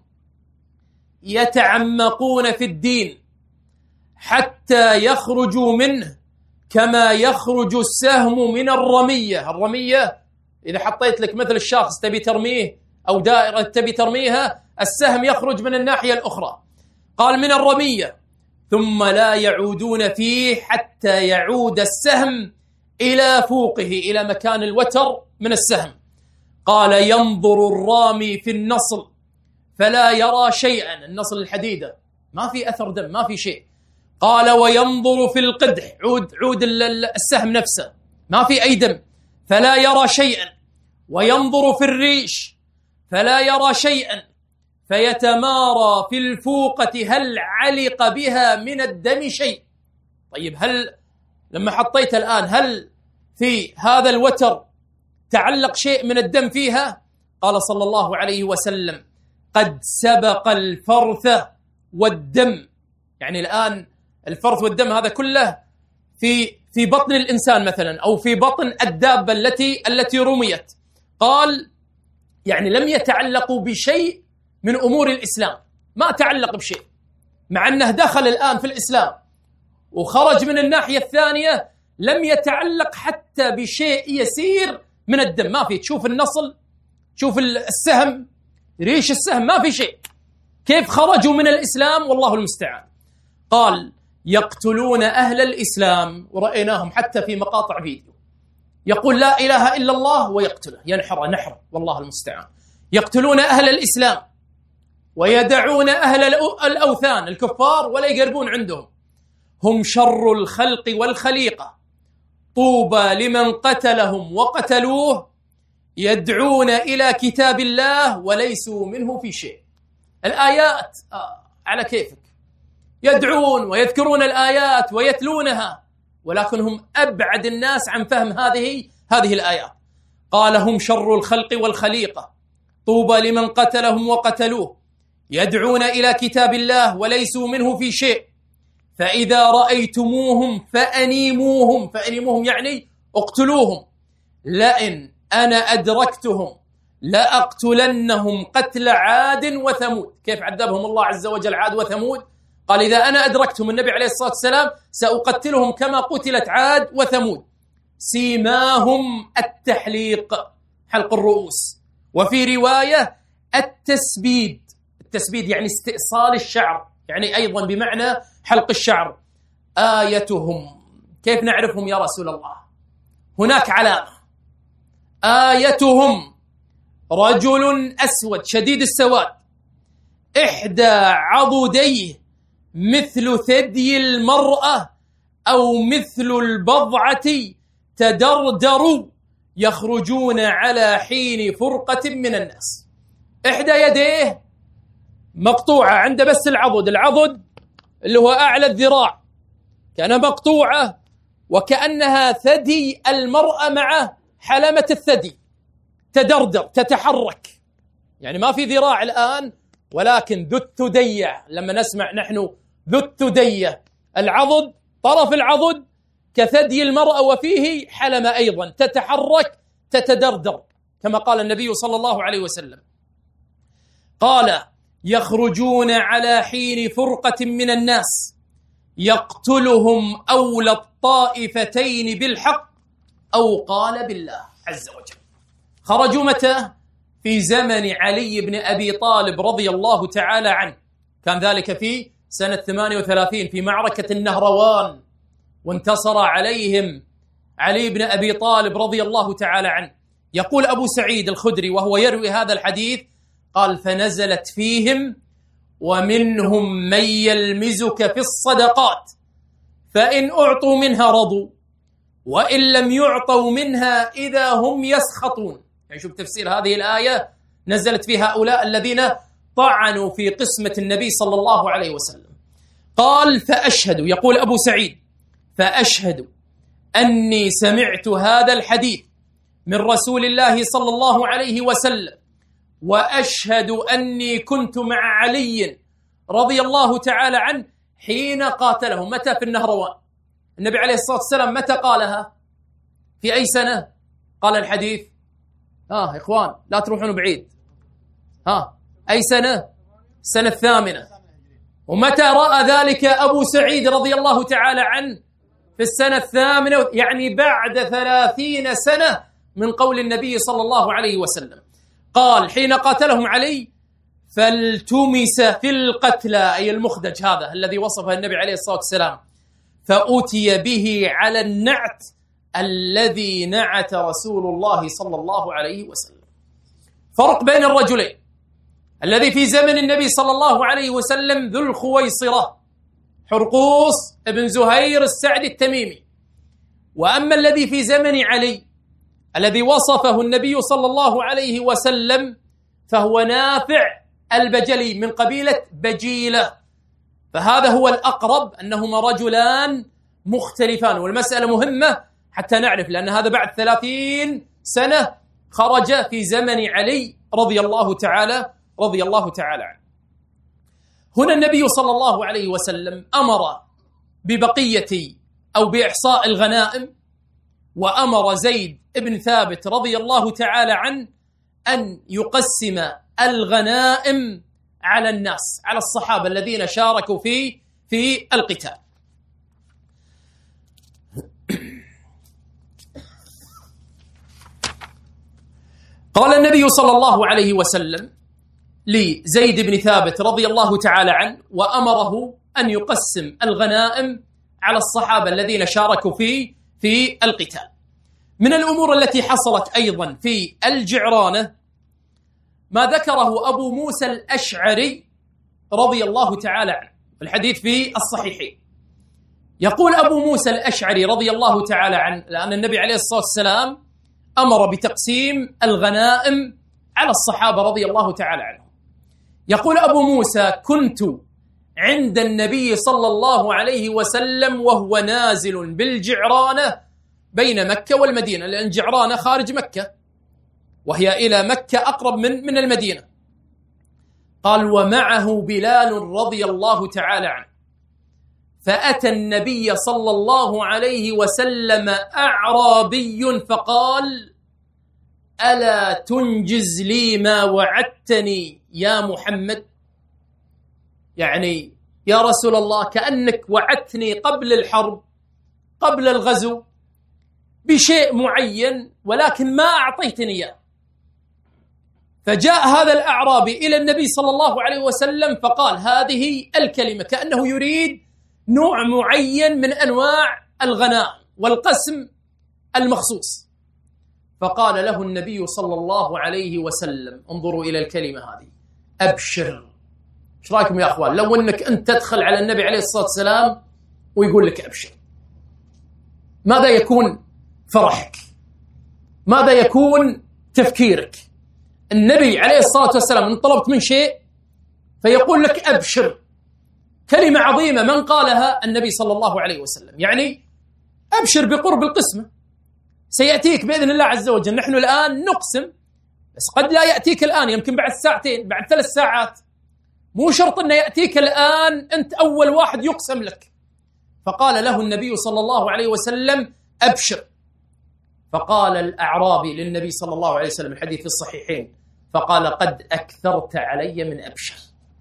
Speaker 1: يتعمقون في الدين حتى يخرجوا منه كما يخرج السهم من الرمية. الرمية إذا حطيت لك مثل الشخص تبي ترميه أو دائرة تبي ترميها، السهم يخرج من الناحية الأخرى. قال من الرمية، ثم لا يعودون فيه حتى يعود السهم إلى فوقه، إلى مكان الوتر من السهم. قال ينظر الرامي في النصل فلا يرى شيئا، النصل الحديدة ما في أثر دم، ما في شيء. قال وينظر في القدح، عود السهم نفسه، ما في أي دم، فلا يرى شيئا. وينظر في الريش فلا يرى شيئا، فيتمارى في الفوقة هل علق بها من الدم شيء. طيب هل لما حطيت الآن هل في هذا الوتر تعلق شيء من الدم فيها؟ قال صلى الله عليه وسلم قد سبق الفرث والدم. يعني الآن الفرث والدم هذا كله في بطن الإنسان مثلا، أو في بطن الدابة التي رميت. قال يعني لم يتعلقوا بشيء من أمور الإسلام، ما تعلق بشيء، مع أنه دخل الآن في الإسلام وخرج من الناحية الثانية، لم يتعلق حتى بشيء يسير من الدم. ما في، تشوف النصل، تشوف السهم، ريش السهم، ما في شيء. كيف خرجوا من الإسلام؟ والله المستعان. قال يقتلون أهل الإسلام، ورأيناهم حتى في مقاطع فيديو يقول لا إله إلا الله ويقتله، ينحر، والله المستعان. يقتلون أهل الإسلام ويدعون أهل الأوثان الكفار ولا يقربون عندهم. هم شر الخلق والخليقة، طوبى لمن قتلهم وقتلوه، يدعون إلى كتاب الله وليسوا منه في شيء. الآيات على كيفك، يدعون ويذكرون الآيات ويتلونها، ولكن هم أبعد الناس عن فهم هذه الآيات. قال هم شر الخلق والخليقة، طوبى لمن قتلهم وقتلوه، يدعون إلى كتاب الله وليسوا منه في شيء. فإذا رأيتموهم فأنيموهم يعني اقتلوهم. لئن أنا أدركتهم لأقتلنهم قتل عاد وثمود. كيف عذبهم الله عز وجل عاد وثمود؟ قال إذا أنا أدركتهم، النبي عليه الصلاة والسلام، سأقتلهم كما قتلت عاد وثمود. سيماهم التحليق، حلق الرؤوس. وفي رواية التسبيد يعني استئصال الشعر، يعني أيضا بمعنى حلق الشعر. آيتهم، كيف نعرفهم يا رسول الله؟ هناك علامة، آيتهم رجل أسود شديد السواد، إحدى عضديه مثل ثدي المرأة أو مثل البضعة، تدردروا يخرجون على حين فرقة من الناس. إحدى يديه مقطوعة، عنده بس العضد اللي هو أعلى الذراع، كان مقطوعة وكأنها ثدي المرأة مع حلمة الثدي، تدردر تتحرك، يعني ما في ذراع الآن، ولكن ذو الثدية. لما نسمع نحن ذو الثدية، العضد، طرف العضد كثدي المرأة وفيه حلمة أيضا، تتحرك تتدردر، كما قال النبي صلى الله عليه وسلم. قال يخرجون على حين فرقة من الناس، يقتلهم أولى الطائفتين بالحق أو قال بالله عز وجل. خرجوا متى؟ في زمن علي بن أبي طالب رضي الله تعالى عنه، كان ذلك في سنة 38 في معركة النهروان، وانتصر عليهم علي بن أبي طالب رضي الله تعالى عنه. يقول أبو سعيد الخدري وهو يروي هذا الحديث، قال فنزلت فيهم ومنهم من يلمزك في الصدقات فإن أعطوا منها رضوا وإن لم يعطوا منها إذا هم يسخطون. يعني شوف تفسير هذه الآية، نزلت في هؤلاء الذين طعنوا في قسمة النبي صلى الله عليه وسلم. قال فأشهد، يقول أبو سعيد فأشهد أني سمعت هذا الحديث من رسول الله صلى الله عليه وسلم، وأشهد أني كنت مع علي رضي الله تعالى عنه حين قاتله. متى؟ في النهروان. النبي عليه الصلاة والسلام متى قالها؟ في أي سنة قال الحديث؟ يا إخوان لا تروحون بعيد، أي سنة؟ السنة 8. ومتى رأى ذلك أبو سعيد رضي الله تعالى عنه؟ في السنة 8، يعني بعد 30 سنة من قول النبي صلى الله عليه وسلم. قال حين قاتلهم علي فالتمس في القتلى، أي المخدج هذا الذي وصفه النبي عليه الصلاة والسلام، فأتي به على النعت الذي نعت رسول الله صلى الله عليه وسلم. فرق بين الرجلين: الذي في زمن النبي صلى الله عليه وسلم ذو الخويصرة حرقوس ابن زهير السعدي التميمي، وأما الذي في زمن علي الذي وصفه النبي صلى الله عليه وسلم فهو نافع البجلي من قبيلة بجيلة. فهذا هو الأقرب أنهما رجلان مختلفان، والمسألة مهمة حتى نعرف، لأن هذا بعد 30 سنة خرج في زمن علي رضي الله تعالى عنه. هنا النبي صلى الله عليه وسلم أمر ببقية أو بإحصاء الغنائم، وأمر زيد بن ثابت رضي الله تعالى عنه أن يقسم الغنائم على الناس، على الصحابة الذين شاركوا في القتال. قال النبي صلى الله عليه وسلم لزيد بن ثابت رضي الله تعالى عنه، وأمره أن يقسم الغنائم على الصحابة الذين شاركوا في القتال. من الأمور التي حصلت أيضا في الجعرانة ما ذكره أبو موسى الأشعري رضي الله تعالى عنه، الحديث في الصحيحين. يقول أبو موسى الأشعري رضي الله تعالى عنه، لأن النبي عليه الصلاة والسلام أمر بتقسيم الغنائم على الصحابة رضي الله تعالى عنهم. يقول أبو موسى: كنت عند النبي صلى الله عليه وسلم وهو نازل بالجعرانة بين مكة والمدينة، لأن الجعرانة خارج مكة وهي إلى مكة أقرب من المدينة. قال: ومعه بلال رضي الله تعالى عنه، فأتى النبي صلى الله عليه وسلم أعرابي فقال: ألا تنجز لي ما وعدتني يا محمد؟ يعني يا رسول الله، كأنك وعدتني قبل الحرب، قبل الغزو، بشيء معين ولكن ما أعطيتني إياه. فجاء هذا الأعرابي إلى النبي صلى الله عليه وسلم فقال هذه الكلمة، كأنه يريد نوع معين من أنواع الغناء والقسم المخصوص. فقال له النبي صلى الله عليه وسلم، انظروا إلى الكلمة هذه: أبشر. ايش رايكم يا أخوان لو أنك أنت تدخل على النبي عليه الصلاة والسلام ويقول لك أبشر؟ ماذا يكون فرحك؟ ماذا يكون تفكيرك؟ النبي عليه الصلاة والسلام إن طلبت من شيء فيقول لك أبشر، كلمة عظيمة من قالها النبي صلى الله عليه وسلم، يعني أبشر بقرب القسمة، سيأتيك بإذن الله عز وجل. نحن الآن نقسم، بس قد لا يأتيك الآن، يمكن بعد ساعتين، بعد 3 ساعات، مو شرط أنه يأتيك الآن أنت أول واحد يقسم لك. فقال له النبي صلى الله عليه وسلم: أبشر. فقال الأعرابي للنبي صلى الله عليه وسلم، الحديث في الصحيحين، فقال: قد أكثرت علي من أبشر.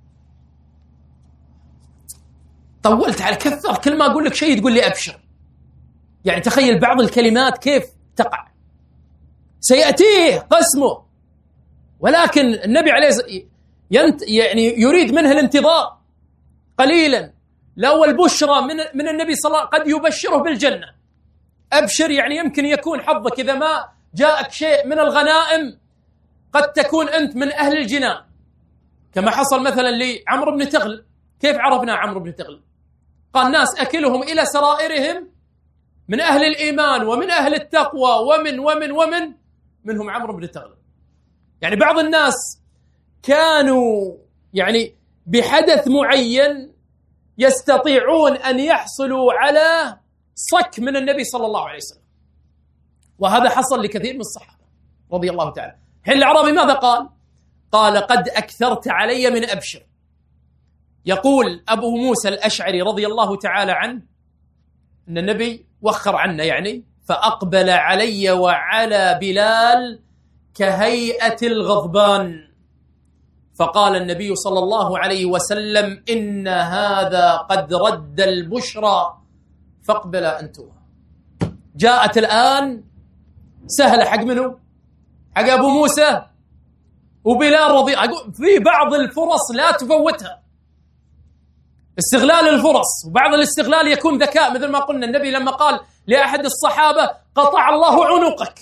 Speaker 1: طولت على كثر، كل ما أقول لك شيء تقول لي أبشر. يعني تخيل بعض الكلمات كيف تقع، سيأتيه قسمه، ولكن النبي عليه يعني يريد منه الانتظار قليلا. لو البشرى من النبي صلى الله عليه وسلم قد يبشره بالجنة. أبشر يعني يمكن يكون حظك إذا ما جاءك شيء من الغنائم قد تكون أنت من أهل الجنان، كما حصل مثلا لعمرو بن تغلب. كيف عرفنا عمرو بن تغلب؟ قال: ناس أكلهم إلى سرائرهم من أهل الإيمان ومن أهل التقوى ومن منهم عمرو بن تغلب. يعني بعض الناس كانوا يعني بحدث معين يستطيعون أن يحصلوا على صك من النبي صلى الله عليه وسلم، وهذا حصل لكثير من الصحابة رضي الله تعالى. حين الأعرابي ماذا قال؟ قال: قد أكثرت علي من أبشر. يقول أبو موسى الأشعري رضي الله تعالى عنه أن النبي وخر عنا، يعني فأقبل علي وعلى بلال كهيئة الغضبان، فقال النبي صلى الله عليه وسلم: إن هذا قد رد البشرى فاقبل أنتما. جاءت الآن سهلة حق منه؟ حق أبو موسى؟ وبلال في بعض الفرص لا تفوتها، استغلال الفرص، وبعض الاستغلال يكون ذكاء، مثل ما قلنا النبي لما قال لأحد الصحابة قطع الله عنقك،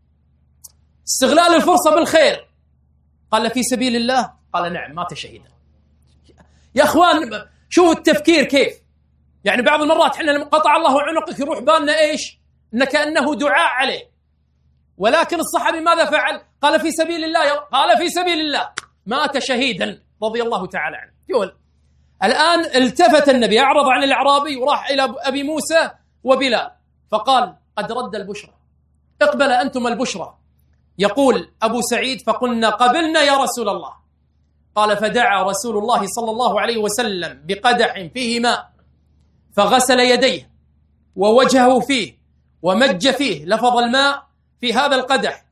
Speaker 1: استغلال الفرصة بالخير، قال في سبيل الله، قال نعم مات شهيدا. يا أخوان شوفوا التفكير كيف، يعني بعض المرات احنا لما قطع الله عنقك يروح بالنا ايش؟ ان كأنه دعاء عليه، ولكن الصحابي ماذا فعل؟ قال في سبيل الله، قال في سبيل الله، مات شهيدا رضي الله تعالى عنه. يقول الآن التفت النبي، أعرض عن الأعرابي وراح إلى أبي موسى وبلال فقال قد رد البشرى، اقبل أنتم البشرى. يقول أبو سعيد فقلنا قبلنا يا رسول الله. قال فدعا رسول الله صلى الله عليه وسلم بقدح فيه ماء فغسل يديه ووجهه فيه ومج فيه، لفظ الماء في هذا القدح،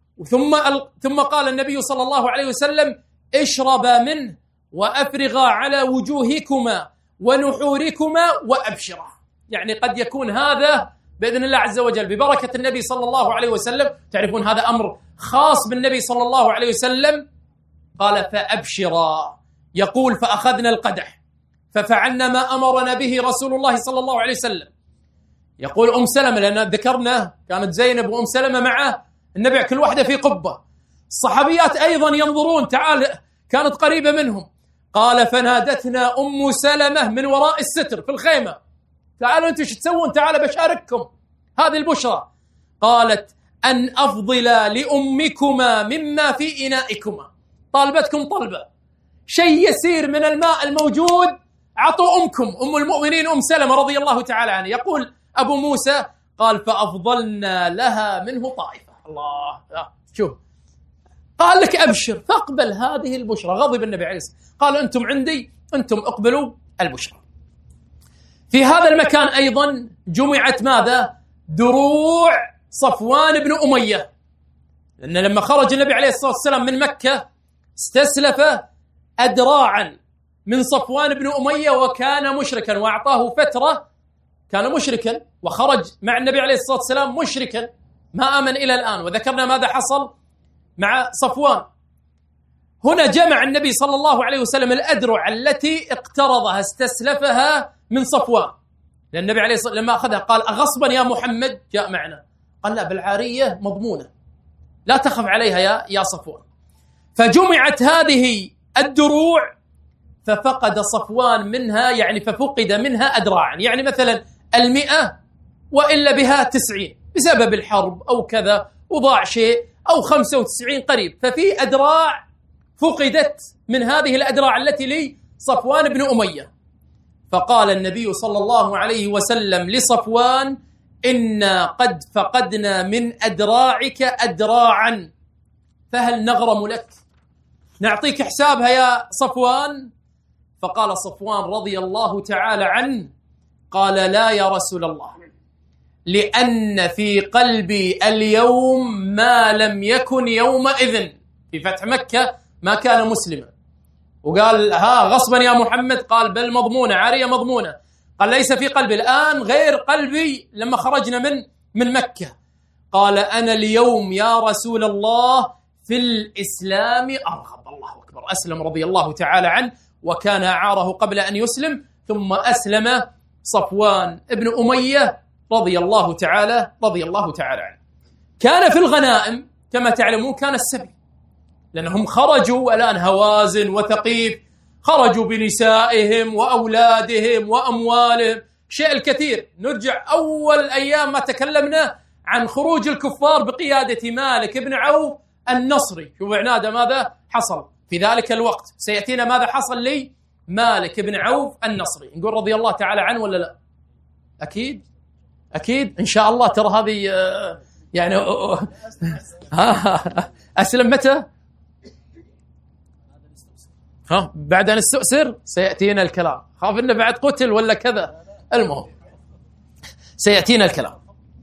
Speaker 1: ثم قال النبي صلى الله عليه وسلم اشربا منه وأفرغا على وجوهكما ونحوركما وأبشرا. يعني قد يكون هذا بإذن الله عز وجل ببركة النبي صلى الله عليه وسلم، تعرفون هذا أمر خاص بالنبي صلى الله عليه وسلم. قال فأبشرا، يقول فأخذنا القدح ففعلنا ما أمرنا به رسول الله صلى الله عليه وسلم. يقول أم سلمة، لأن ذكرنا كانت زينب وأم سلمة معه النبي كل واحدة في قبة، الصحابيات أيضا ينظرون، تعال كانت قريبة منهم. قال فنادتنا أم سلمة من وراء الستر في الخيمة، تعالوا أنتم شو تسوون، تعالوا بشارككم هذه البشرى. قالت أن أفضل لأمكما مما في إنائكما، طالبتكم طلبة، شيء يسير من الماء الموجود عطوا أمكم، أم المؤمنين أم سلمة رضي الله تعالى عنها. يقول أبو موسى قال فأفضلنا لها منه طائفة. الله شوف، قال لك أبشر فاقبل هذه البشرى. غضب النبي عليه الصلاة والسلام، قال أنتم عندي، أنتم اقبلوا البشرى. في هذا المكان أيضا جمعت ماذا؟ دروع صفوان بن أمية، لأن لما خرج النبي عليه الصلاة والسلام من مكة استسلف أدراعا من صفوان بن أمية، وكان مشركا، وأعطاه فترة كان مشركا وخرج مع النبي عليه الصلاة والسلام مشركا ما آمن إلى الآن. وذكرنا ماذا حصل مع صفوان. هنا جمع النبي صلى الله عليه وسلم الأدرع التي اقترضها استسلفها من صفوان، لأن النبي عليه الصلاة والسلام لما أخذها قال أغصبا يا محمد جاء معنا، قال لا بالعارية مضمونة لا تخف عليها يا صفوان. فجمعت هذه الدروع ففقد صفوان منها، يعني ففقد منها أدراعا، يعني مثلا 100 وإلا بها 90 بسبب الحرب أو كذا وضاع شيء، أو 95 قريب، ففي أدراع فقدت من هذه الأدراع التي لي صفوان بن أمية. فقال النبي صلى الله عليه وسلم لصفوان إنا قد فقدنا من أدراعك أدراعا فهل نغرم لك، نعطيك حسابها يا صفوان؟ فقال صفوان رضي الله تعالى عنه قال لا يا رسول الله، لأن في قلبي اليوم ما لم يكن يومئذ، في فتح مكة ما كان مسلما، وقال ها غصبا يا محمد، قال بل مضمونة، عارية مضمونة، قال ليس في قلبي الآن غير قلبي لما خرجنا من مكة. قال أنا اليوم يا رسول الله في الإسلام أرغب. الله أكبر، أسلم رضي الله تعالى عنه، وكان أعاره قبل أن يسلم، ثم أسلم صفوان ابن أمية رضي الله تعالى عنه. كان في الغنائم كما تعلمون كان السبي، لأنهم خرجوا الآن هوازن وثقيف، خرجوا بنسائهم وأولادهم وأموالهم، شيء الكثير. نرجع أول أيام ما تكلمنا عن خروج الكفار بقيادة مالك بن عوف النصري، شوف عناده ماذا حصل في ذلك الوقت، سيأتينا ماذا حصل لي مالك بن عوف النصري. نقول رضي الله تعالى عنه ولا لا؟ أكيد إن شاء الله. ترى هذه يعني أسلم متى؟ بعد أن استأسر سيأتينا الكلام، خاف إنه بعد قتل ولا كذا، المهم سيأتينا الكلام.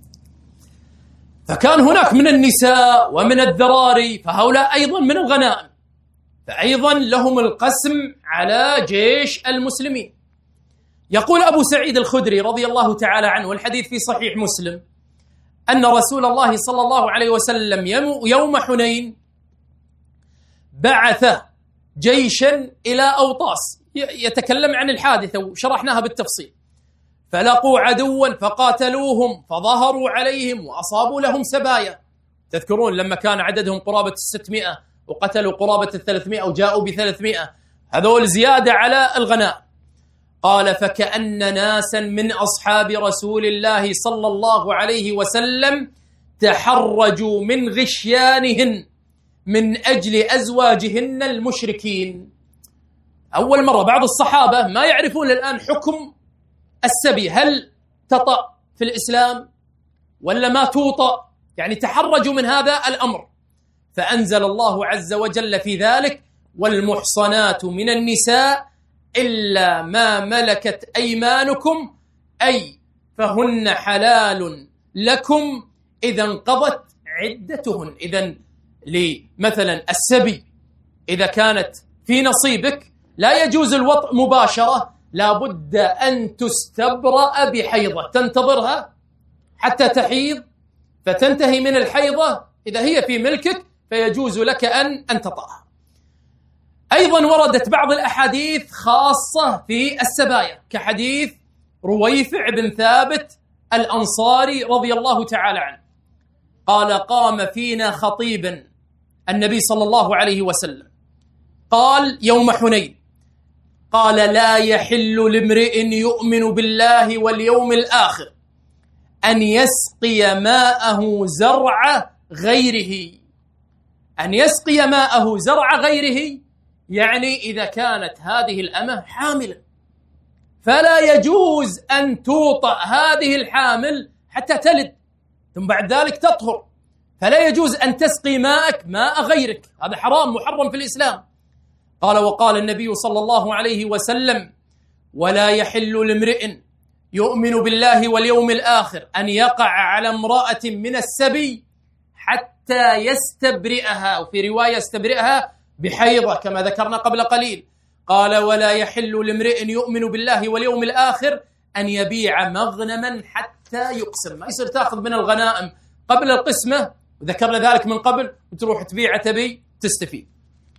Speaker 1: فكان هناك من النساء ومن الذراري، فهؤلاء أيضا من الغنائم، فأيضا لهم القسم على جيش المسلمين. يقول أبو سعيد الخدري رضي الله تعالى عنه، والحديث في صحيح مسلم، أن رسول الله صلى الله عليه وسلم يوم حنين بعث جيشا إلى أوطاس، يتكلم عن الحادثة وشرحناها بالتفصيل. فلقوا عدوا فقاتلوهم فظهروا عليهم وأصابوا لهم سبايا. تذكرون لما كان عددهم قرابة 600 وقتلوا قرابة 300 وجاءوا ب300، هذول زيادة على الغنائم. قال فكأن ناسا من أصحاب رسول الله صلى الله عليه وسلم تحرجوا من غشيانهن من أجل أزواجهن المشركين. أول مرة بعض الصحابة ما يعرفون الآن حكم السبي، هل تطأ في الإسلام ولا ما توطأ، يعني تحرجوا من هذا الأمر. فأنزل الله عز وجل في ذلك والمحصنات من النساء إلا ما ملكت أيمانكم أي فهن حلال لكم إذا انقضت عدتهن. إذن مثلا السبي إذا كانت في نصيبك لا يجوز الوطء مباشرة، لابد أن تستبرأ بحيضة تنتظرها حتى تحيض فتنتهي من الحيضة. إذا هي في ملكك فيجوز لك أن تطأها. أيضا وردت بعض الأحاديث خاصة في السبايا كحديث رويفع بن ثابت الأنصاري رضي الله تعالى عنه قال قام فينا خطيبا النبي صلى الله عليه وسلم قال يوم حنين قال لا يحل لامرئ يؤمن بالله واليوم الآخر أن يسقي ماءه زرع غيره. أن يسقي ماءه زرع غيره يعني إذا كانت هذه الأمة حاملا فلا يجوز أن توطأ هذه الحامل حتى تلد ثم بعد ذلك تطهر، فلا يجوز أن تسقي ماء غيرك، هذا حرام محرم في الإسلام. قال وقال النبي صلى الله عليه وسلم ولا يحل لامرئ يؤمن بالله واليوم الآخر أن يقع على امرأة من السبي حتى يستبرئها، وفي رواية يستبرئها بحيضة كما ذكرنا قبل قليل. قال ولا يحل لامرئ يؤمن بالله واليوم الآخر أن يبيع مغنما حتى يقسم، ما يصير تأخذ من الغنائم قبل القسمة، وذكرنا ذلك من قبل، وتروح تبيع تبي تستفيد.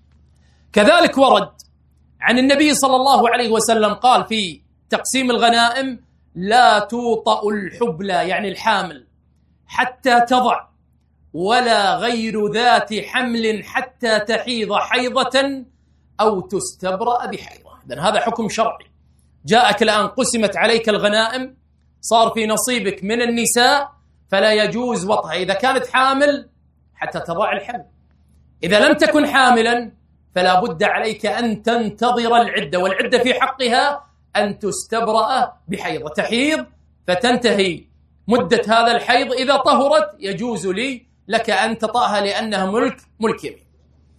Speaker 1: كذلك ورد عن النبي صلى الله عليه وسلم قال في تقسيم الغنائم لا توطأ الحبلى يعني الحامل حتى تضع ولا غير ذات حمل حتى تحيض حيضة أو تستبرأ بحيضة. إذن هذا حكم شرعي جاءك الآن، قسمت عليك الغنائم، صار في نصيبك من النساء فلا يجوز وطئها إذا كانت حامل حتى تضع الحمل. إذا لم تكن حاملا فلا بد عليك أن تنتظر العدة، والعدة في حقها أن تستبرأ بحيضة، تحيض فتنتهي مدة هذا الحيض، إذا طهرت يجوز لك أن تطأها لأنها ملك يمين.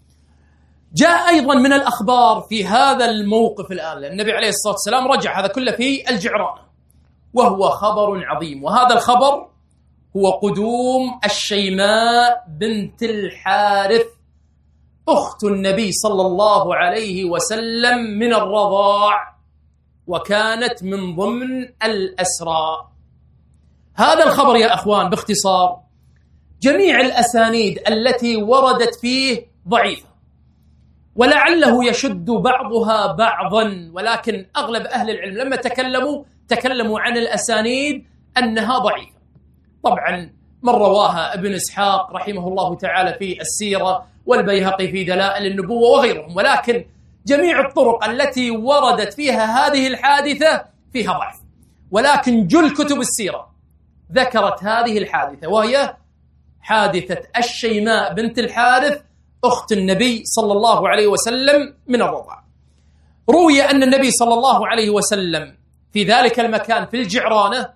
Speaker 1: جاء أيضا من الأخبار في هذا الموقف الآن، النبي عليه الصلاة والسلام رجع هذا كله في الجعرانة، وهو خبر عظيم، وهذا الخبر هو قدوم الشيماء بنت الحارث أخت النبي صلى الله عليه وسلم من الرضاع، وكانت من ضمن الأسرى. هذا الخبر يا أخوان باختصار جميع الأسانيد التي وردت فيه ضعيفة، ولعله يشد بعضها بعضا، ولكن أغلب أهل العلم لما تكلموا عن الأسانيد أنها ضعيفة. طبعا من رواها ابن إسحاق رحمه الله تعالى في السيرة، والبيهقي في دلائل النبوة وغيرهم، ولكن جميع الطرق التي وردت فيها هذه الحادثة فيها ضعف، ولكن جل كتب السيرة ذكرت هذه الحادثة، وهي حادثة الشيماء بنت الحارث أخت النبي صلى الله عليه وسلم من الرضاع. روي أن النبي صلى الله عليه وسلم في ذلك المكان في الجعرانة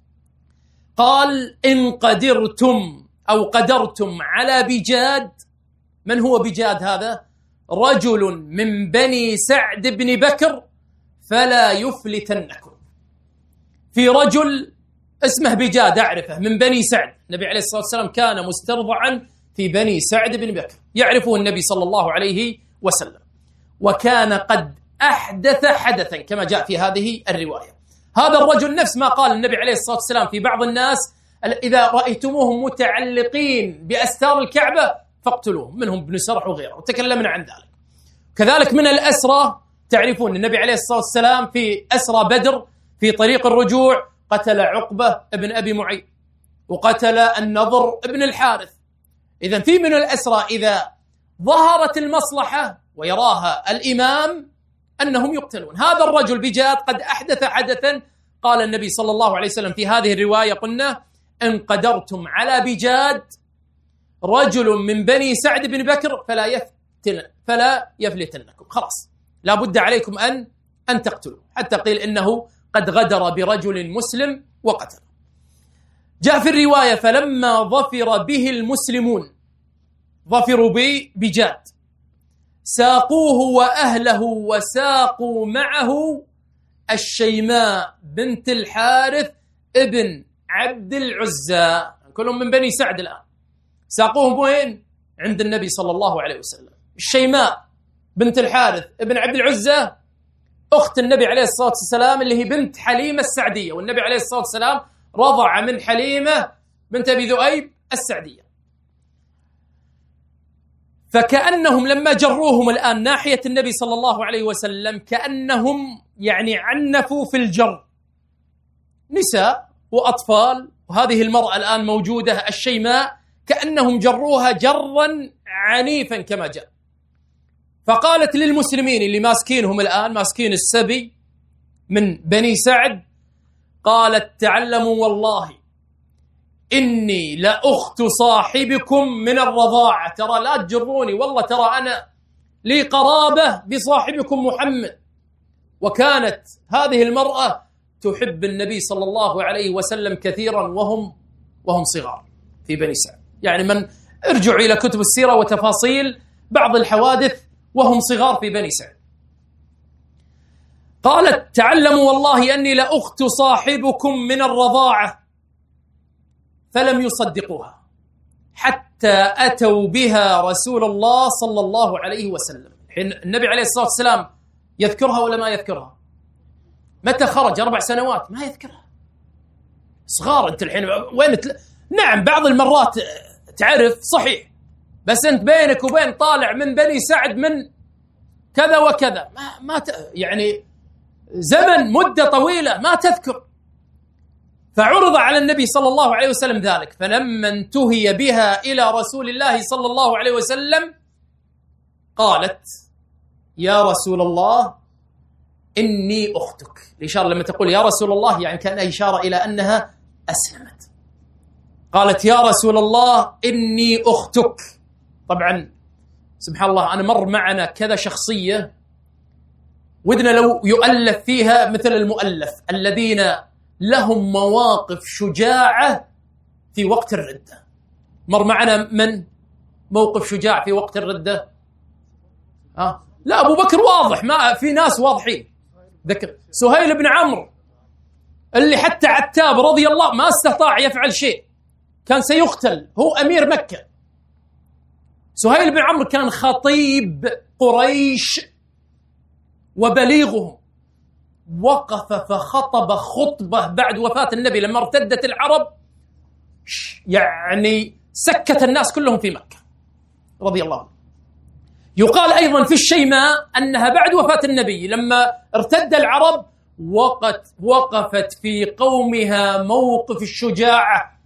Speaker 1: قال إن قدرتم أو قدرتم على بجاد. من هو بجاد هذا؟ رجل من بني سعد بن بكر فلا يفلتنكم. في رجل اسمه بجاد أعرفه من بني سعد، النبي عليه الصلاة والسلام كان مسترضعا في بني سعد بن بكر، يعرفه النبي صلى الله عليه وسلم، وكان قد أحدث حدثا كما جاء في هذه الرواية. هذا الرجل نفس ما قال النبي عليه الصلاة والسلام في بعض الناس إذا رأيتموهم متعلقين بأستار الكعبة فاقتلوهم، منهم ابن سرح وغيره، وتكلمنا عن ذلك. كذلك من الأسرى، تعرفون النبي عليه الصلاة والسلام في أسرى بدر في طريق الرجوع قتل عقبة ابن أبي معيط، وقتل النضر ابن الحارث. إذن في من الأسرى إذا ظهرت المصلحة ويراها الإمام أنهم يقتلون. هذا الرجل بجاد قد أحدث حدثا، قال النبي صلى الله عليه وسلم في هذه الرواية: قلنا إن قدرتم على بجاد رجل من بني سعد بن بكر فلا يفلتنكم، خلاص لا بد عليكم أن تقتلوا. حتى قيل إنه قد غدر برجل مسلم وقتل. جاء في الرواية: فلما ظفر به المسلمون، ظفروا بجاد، ساقوه وأهله وساقوا معه الشيماء بنت الحارث ابن عبد العزى، كلهم من بني سعد الآن. ساقوهم وين؟ عند النبي صلى الله عليه وسلم. الشيماء بنت الحارث ابن عبد العزى أخت النبي عليه الصلاة والسلام، اللي هي بنت حليمة السعدية، والنبي عليه الصلاة والسلام رضع من حليمة بنت أبي ذؤيب السعدية. فكأنهم لما جروهم الآن ناحية النبي صلى الله عليه وسلم كأنهم يعني عنفوا في الجر، نساء وأطفال، وهذه المرأة الآن موجودة الشيماء، كأنهم جروها جرا عنيفا كما جاء. فقالت للمسلمين اللي ماسكينهم الآن، ماسكين السبي من بني سعد، قالت: تعلموا والله إني لأخت صاحبكم من الرضاعة، ترى لا تجروني، والله ترى أنا لي قرابة بصاحبكم محمد. وكانت هذه المرأة تحب النبي صلى الله عليه وسلم كثيرا وهم صغار في بني سعد. يعني من ارجعوا إلى كتب السيرة وتفاصيل بعض الحوادث وهم صغار في بني سعد. قالت: تعلموا والله أني لأخت صاحبكم من الرضاعة، فلم يصدقوها حتى أتوا بها رسول الله صلى الله عليه وسلم. حين النبي عليه الصلاة والسلام يذكرها ولا ما يذكرها؟ متى خرج؟ 4 سنوات، ما يذكرها، صغار أنت الحين وين نعم بعض المرات تعرف صحيح، بس أنت بينك وبين طالع من بني سعد من كذا وكذا، ما يعني زمن مدة طويلة ما تذكر. فعرض على النبي صلى الله عليه وسلم ذلك، فلما انتهي بها إلى رسول الله صلى الله عليه وسلم قالت: يا رسول الله إني أختك. الإشارة لما تقول يا رسول الله يعني كأنها إشارة إلى أنها أسلمت. قالت: يا رسول الله إني أختك. طبعا سبحان الله، أنا مر معنا كذا شخصية ودنا لو يؤلف فيها مثل المؤلف، الذين لهم مواقف شجاعة في وقت الردة. مر معنا من موقف شجاع في وقت الردة؟ لا، أبو بكر واضح، ما في ناس واضحين. ذكر سهيل بن عمرو اللي حتى عتاب رضي الله ما استطاع يفعل شيء، كان سيقتل، هو أمير مكة. سهيل بن عمرو كان خطيب قريش وبليغهم، وقف فخطب خطبة بعد وفاة النبي لما ارتدت العرب، يعني سكت الناس كلهم في مكة رضي الله عنه. يقال أيضا في الشيماء أنها بعد وفاة النبي لما ارتد العرب وقفت في قومها موقف الشجاعة،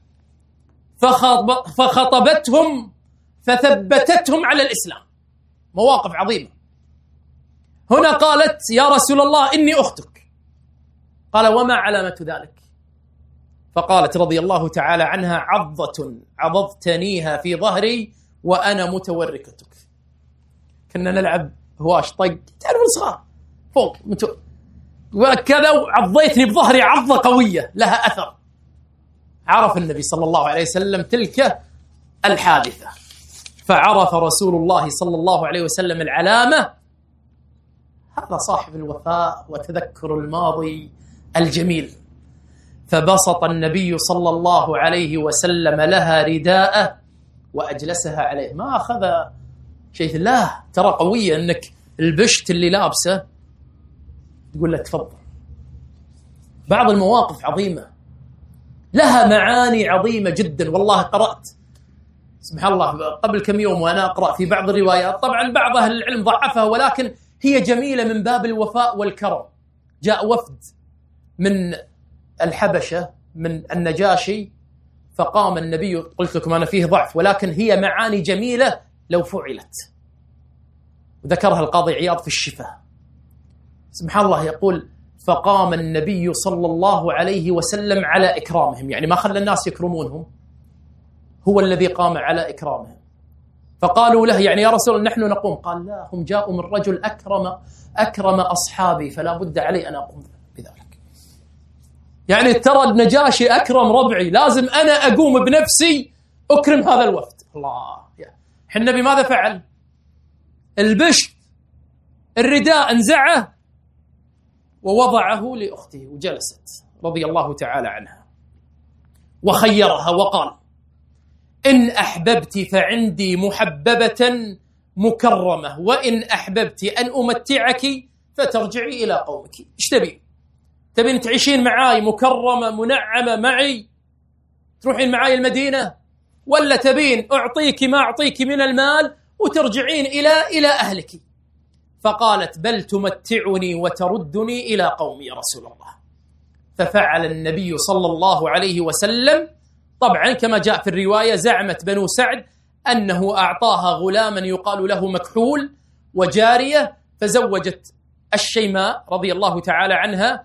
Speaker 1: فخطبتهم فثبتتهم على الإسلام، مواقف عظيمة. هنا قالت: يا رسول الله إني أختك. قال: وما علامة ذلك؟ فقالت رضي الله تعالى عنها: عضة عضضتنيها في ظهري وأنا متوركتك. كنا نلعب هواش طق، تعرف الصغار فوق وكذا، وعضيتني بظهري عضة قوية لها أثر. عرف النبي صلى الله عليه وسلم تلك الحادثة، فعرف رسول الله صلى الله عليه وسلم العلامة. هذا صاحب الوفاء وتذكر الماضي الجميل. فبسط النبي صلى الله عليه وسلم لها رداءه وأجلسها عليه، ما أخذ شيء، لا ترى قوية أنك البشت اللي لابسه تقول له تفضل. بعض المواقف عظيمة لها معاني عظيمة جدا. والله قرأت سبحان الله، قبل كم يوم وأنا أقرأ في بعض الروايات، طبعا بعض أهل العلم ضعفها ولكن هي جميلة من باب الوفاء والكرم. جاء وفد من الحبشة من النجاشي فقام النبي، قلت لكم أنا فيه ضعف ولكن هي معاني جميلة لو فعلت، وذكرها القاضي عياض في الشفاء. سبحان الله، يقول فقام النبي صلى الله عليه وسلم على إكرامهم، يعني ما خلى الناس يكرمونهم، هو الذي قام على إكرامهم. فقالوا له يعني يا رسول الله نحن نقوم، قال لا، هم جاءوا من رجل أكرم أصحابي فلا بد علي أن أقوم بذلك. يعني ترى النجاشي أكرم ربعي، لازم أنا أقوم بنفسي أكرم هذا الوفد. الله، النبي ماذا فعل؟ البشت الرداء انزعه ووضعه لأخته وجلست رضي الله تعالى عنها، وخيرها وقال إن أحببت فعندي محببة مكرمة، وإن أحببت أن أمتعك فترجعي إلى قومك. إيش تبين تعيشين معاي مكرمة منعمة معي تروحين معاي المدينة، ولا تبين أعطيك ما أعطيك من المال وترجعين إلى أهلك؟ فقالت بل تمتعني وتردني إلى قومي يا رسول الله. ففعل النبي صلى الله عليه وسلم. طبعا كما جاء في الرواية زعمت بنو سعد أنه أعطاها غلاما يقال له مكحول وجارية، فزوجت الشيماء رضي الله تعالى عنها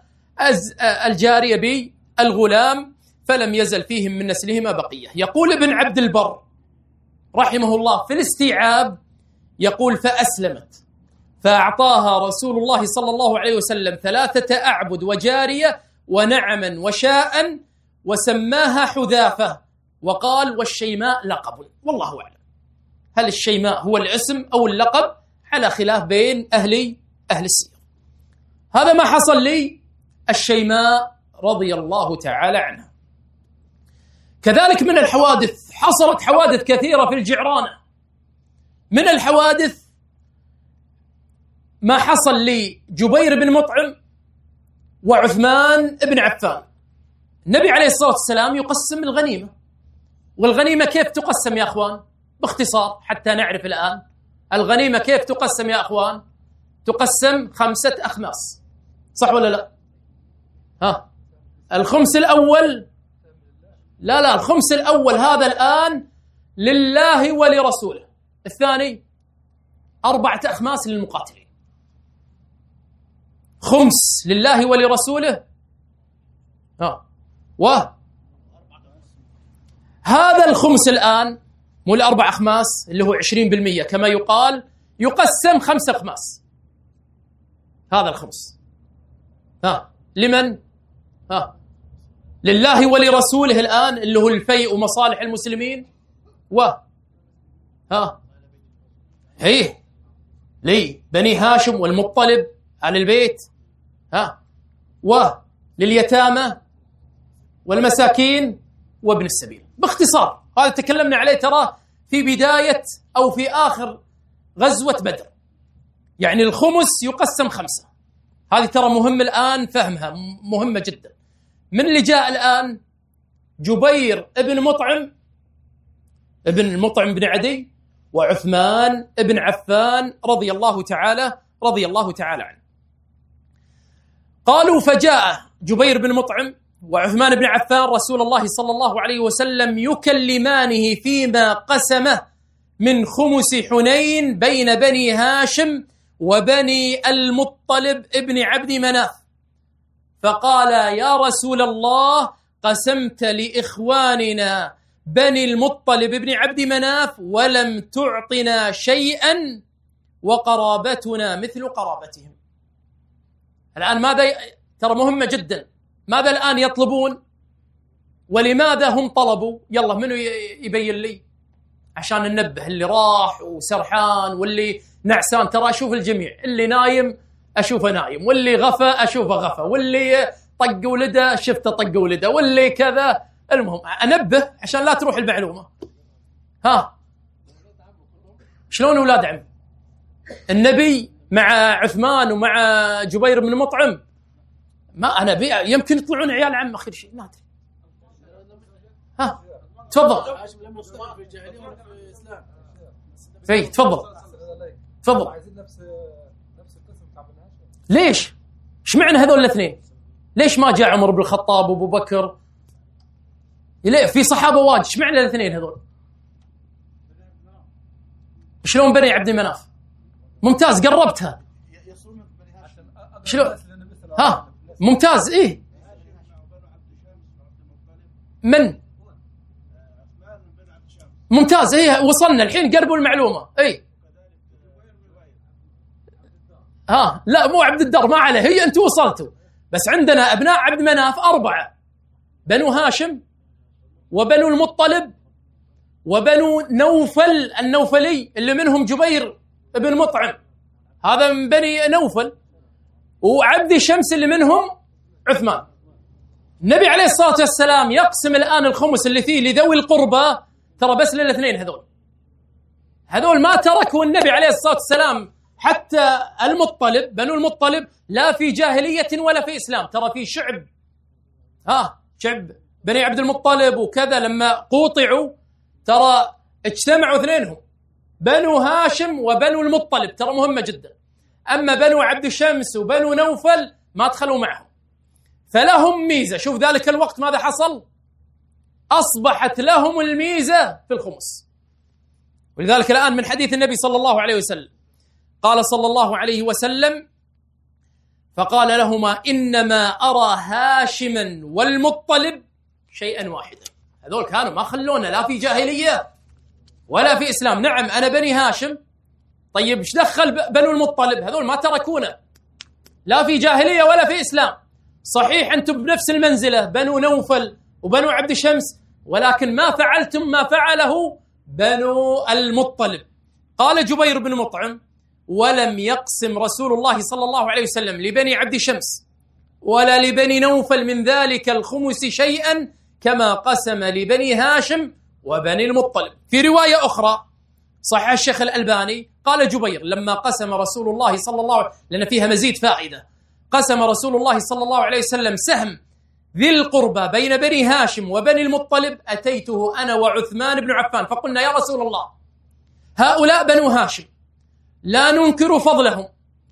Speaker 1: الجارية بالغلام، فلم يزل فيهم من نسلهما بقية. يقول ابن عبد البر رحمه الله في الاستيعاب، يقول فأسلمت فأعطاها رسول الله صلى الله عليه وسلم 3 أعبد وجارية ونعما وشاء، وسماها حذافة، وقال والشيماء لقب. والله أعلم هل الشيماء هو الاسم أو اللقب، على خلاف بين أهل السير. هذا ما حصل لي الشيماء رضي الله تعالى عنها. كذلك من الحوادث، حصلت حوادث كثيرة في الجعرانة. من الحوادث ما حصل لي جبير بن مطعم وعثمان بن عفان. النبي عليه الصلاة والسلام يقسم الغنيمة، والغنيمة كيف تقسم يا أخوان؟ باختصار حتى نعرف الآن الغنيمة كيف تقسم يا أخوان. تقسم 5 أخماس، صح ولا لا؟ ها، الخمس الأول لا الخمس الأول هذا الآن لله ولرسوله، الثاني 4 أخماس للمقاتلين، خمس لله ولرسوله، هذا الخمس الآن مو 4 أخماس اللي هو 20% كما يقال، يقسم 5 أخماس. هذا الخمس لمن؟ لله ولرسوله الآن اللي هو الفيء ومصالح المسلمين، هي لي بني هاشم والمطلب على البيت، ولليتامى والمساكين وابن السبيل. باختصار هذا تكلمنا عليه ترى في بداية أو في آخر غزوة بدر، يعني الخمس يقسم 5. هذه ترى مهم الآن فهمها، مهمة جدا. من اللي جاء الآن؟ جبير ابن مطعم بن عدي وعثمان ابن عفان رضي الله تعالى عنه. قالوا فجاء جبير بن مطعم وعثمان بن عفان رسول الله صلى الله عليه وسلم يكلمانه فيما قسمه من خمس حنين بين بني هاشم وبني المطلب ابن عبد مناف، فقال يا رسول الله قسمت لإخواننا بني المطلب ابن عبد مناف ولم تعطنا شيئا وقرابتنا مثل قرابتهم. الآن ماذا ترى مهمة جدا، ماذا الآن يطلبون ولماذا هم طلبوا؟ يلا منو يبين لي عشان ننبه اللي راح وسرحان واللي نعسان. ترى أشوف الجميع، اللي نايم أشوفه نايم، واللي غفى أشوفه غفى، واللي طق ولده شفته طق ولده، واللي كذا. المهم أنبه عشان لا تروح المعلومة. شلون أولاد عم النبي مع عثمان ومع جبير بن مطعم؟ ما أنا يمكن يطلعون عيال عم آخر شيء، ما أدري. تفضل. تفضل. ليش؟ ايش معنى هذول الاثنين؟ ليش ما جاء عمر بن الخطاب وابو بكر؟ ليه في صحابه واجد، ايش معنى الاثنين هذول؟ شلون بني عبد مناف؟ ممتاز، قربتها. شلون؟ ها ممتاز. ايه من ممتاز. ايه وصلنا الحين، قربوا المعلومه. اي لا مو عبد الدار، ما عليه، هي انتم وصلتوا. بس عندنا ابناء عبد مناف 4: بنو هاشم، وبنو المطلب، وبنو نوفل النوفلي اللي منهم جبير بن مطعم، هذا من بني نوفل، وعبد شمس اللي منهم عثمان. النبي عليه الصلاة والسلام يقسم الآن الخمس اللي فيه لذوي القربى، ترى بس للاثنين هذول ما تركوا النبي عليه الصلاة والسلام. حتى المطلب، بنو المطلب، لا في جاهلية ولا في إسلام، ترى في شعب بني عبد المطلب وكذا، لما قوطعوا ترى اجتمعوا اثنينهم، بنو هاشم وبنو المطلب، ترى مهمة جدا. أما بنو عبد شمس وبنو نوفل ما دخلوا معهم، فلهم ميزة. شوف ذلك الوقت ماذا حصل؟ أصبحت لهم الميزة في الخمس. ولذلك الآن من حديث النبي صلى الله عليه وسلم قال صلى الله عليه وسلم: فقال لهما: إنما أرى هاشما والمطلب شيئا واحدا. هذول كانوا ما خلونا لا في جاهلية ولا في إسلام. نعم أنا بني هاشم، طيب ايش دخل بنو المطلب؟ هذول ما تركونا لا في جاهلية ولا في إسلام. صحيح أنتم بنفس المنزلة بنو نوفل وبنو عبد شمس، ولكن ما فعلتم ما فعله بنو المطلب. قال جبير بن مطعم: ولم يقسم رسول الله صلى الله عليه وسلم لبني عبد شمس ولا لبني نوفل من ذلك الخمس شيئا كما قسم لبني هاشم وبني المطلب. في رواية أخرى صحيح الشيخ الألباني قال جبير: لما قسم رسول الله صلى الله عليه وسلم، لأن فيها مزيد فائدة، قسم رسول الله صلى الله عليه وسلم سهم ذي القربى بين بني هاشم وبني المطلب، أتيته أنا وعثمان بن عفان فقلنا: يا رسول الله، هؤلاء بنو هاشم لا ننكر فضلهم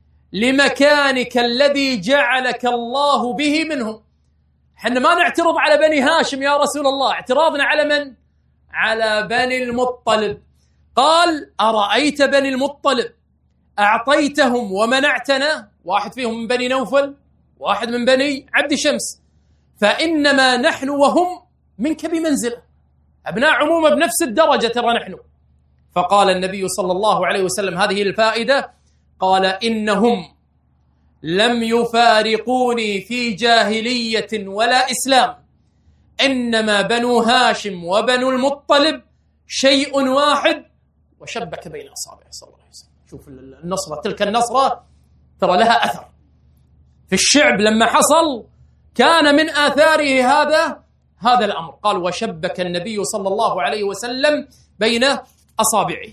Speaker 1: لمكانك الذي جعلك الله به منهم، حنا ما نعترض على بني هاشم يا رسول الله، اعتراضنا على من؟ على بني المطلب. قال: أرأيت بني المطلب أعطيتهم ومنعتنا، واحد فيهم من بني نوفل واحد من بني عبد شمس، فإنما نحن وهم منك بمنزلة، أبناء عمومة بنفس الدرجة ترى نحن. فقال النبي صلى الله عليه وسلم، هذه الفائدة، قال: إنهم لم يفارقوني في جاهلية ولا إسلام، إنما بنو هاشم وبنو المطلب شيء واحد، وشبك بين أصابعه صلى الله عليه وسلم. شوف النصرة، تلك النصرة ترى لها أثر في الشعب، لما حصل كان من آثاره هذا الأمر. قال: وشبك النبي صلى الله عليه وسلم بين أصابعه.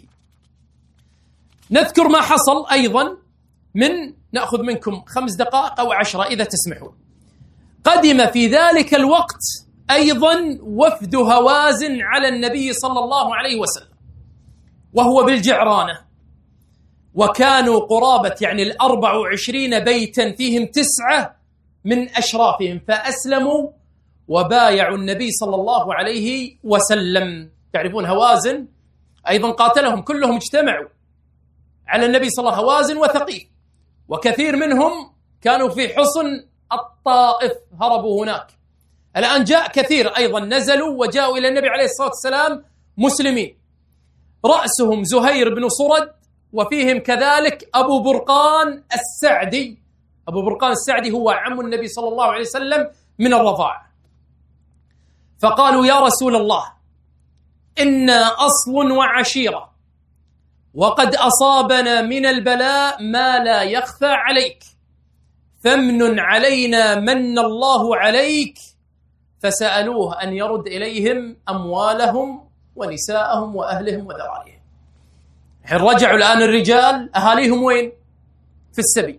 Speaker 1: نذكر ما حصل أيضا، نأخذ منكم 5 دقائق أو 10 إذا تسمحون. قدم في ذلك الوقت أيضا وفد هوازن على النبي صلى الله عليه وسلم، وهو بالجعرانة، وكانوا قرابة 24 بيتا، فيهم 9 من أشرافهم، فأسلموا وبايعوا النبي صلى الله عليه وسلم. تعرفون هوازن أيضا قاتلهم، كلهم اجتمعوا على النبي صلى الله عليه وسلم، هوازن وثقيف، وكثير منهم كانوا في حصن الطائف، هربوا هناك. الآن جاء كثير أيضا نزلوا وجاءوا إلى النبي عليه الصلاة والسلام مسلمين، رأسهم زهير بن صرد، وفيهم كذلك أبو برقان السعدي. أبو برقان السعدي هو عم النبي صلى الله عليه وسلم من الرضاعة. فقالوا: يا رسول الله، إنا أصل وعشيرة، وقد أصابنا من البلاء ما لا يخفى عليك، فامن علينا من الله عليك. فسألوه أن يرد إليهم أموالهم ونساءهم وأهلهم وذراريهم. حين رجعوا الآن الرجال أهاليهم وين؟ في السبي.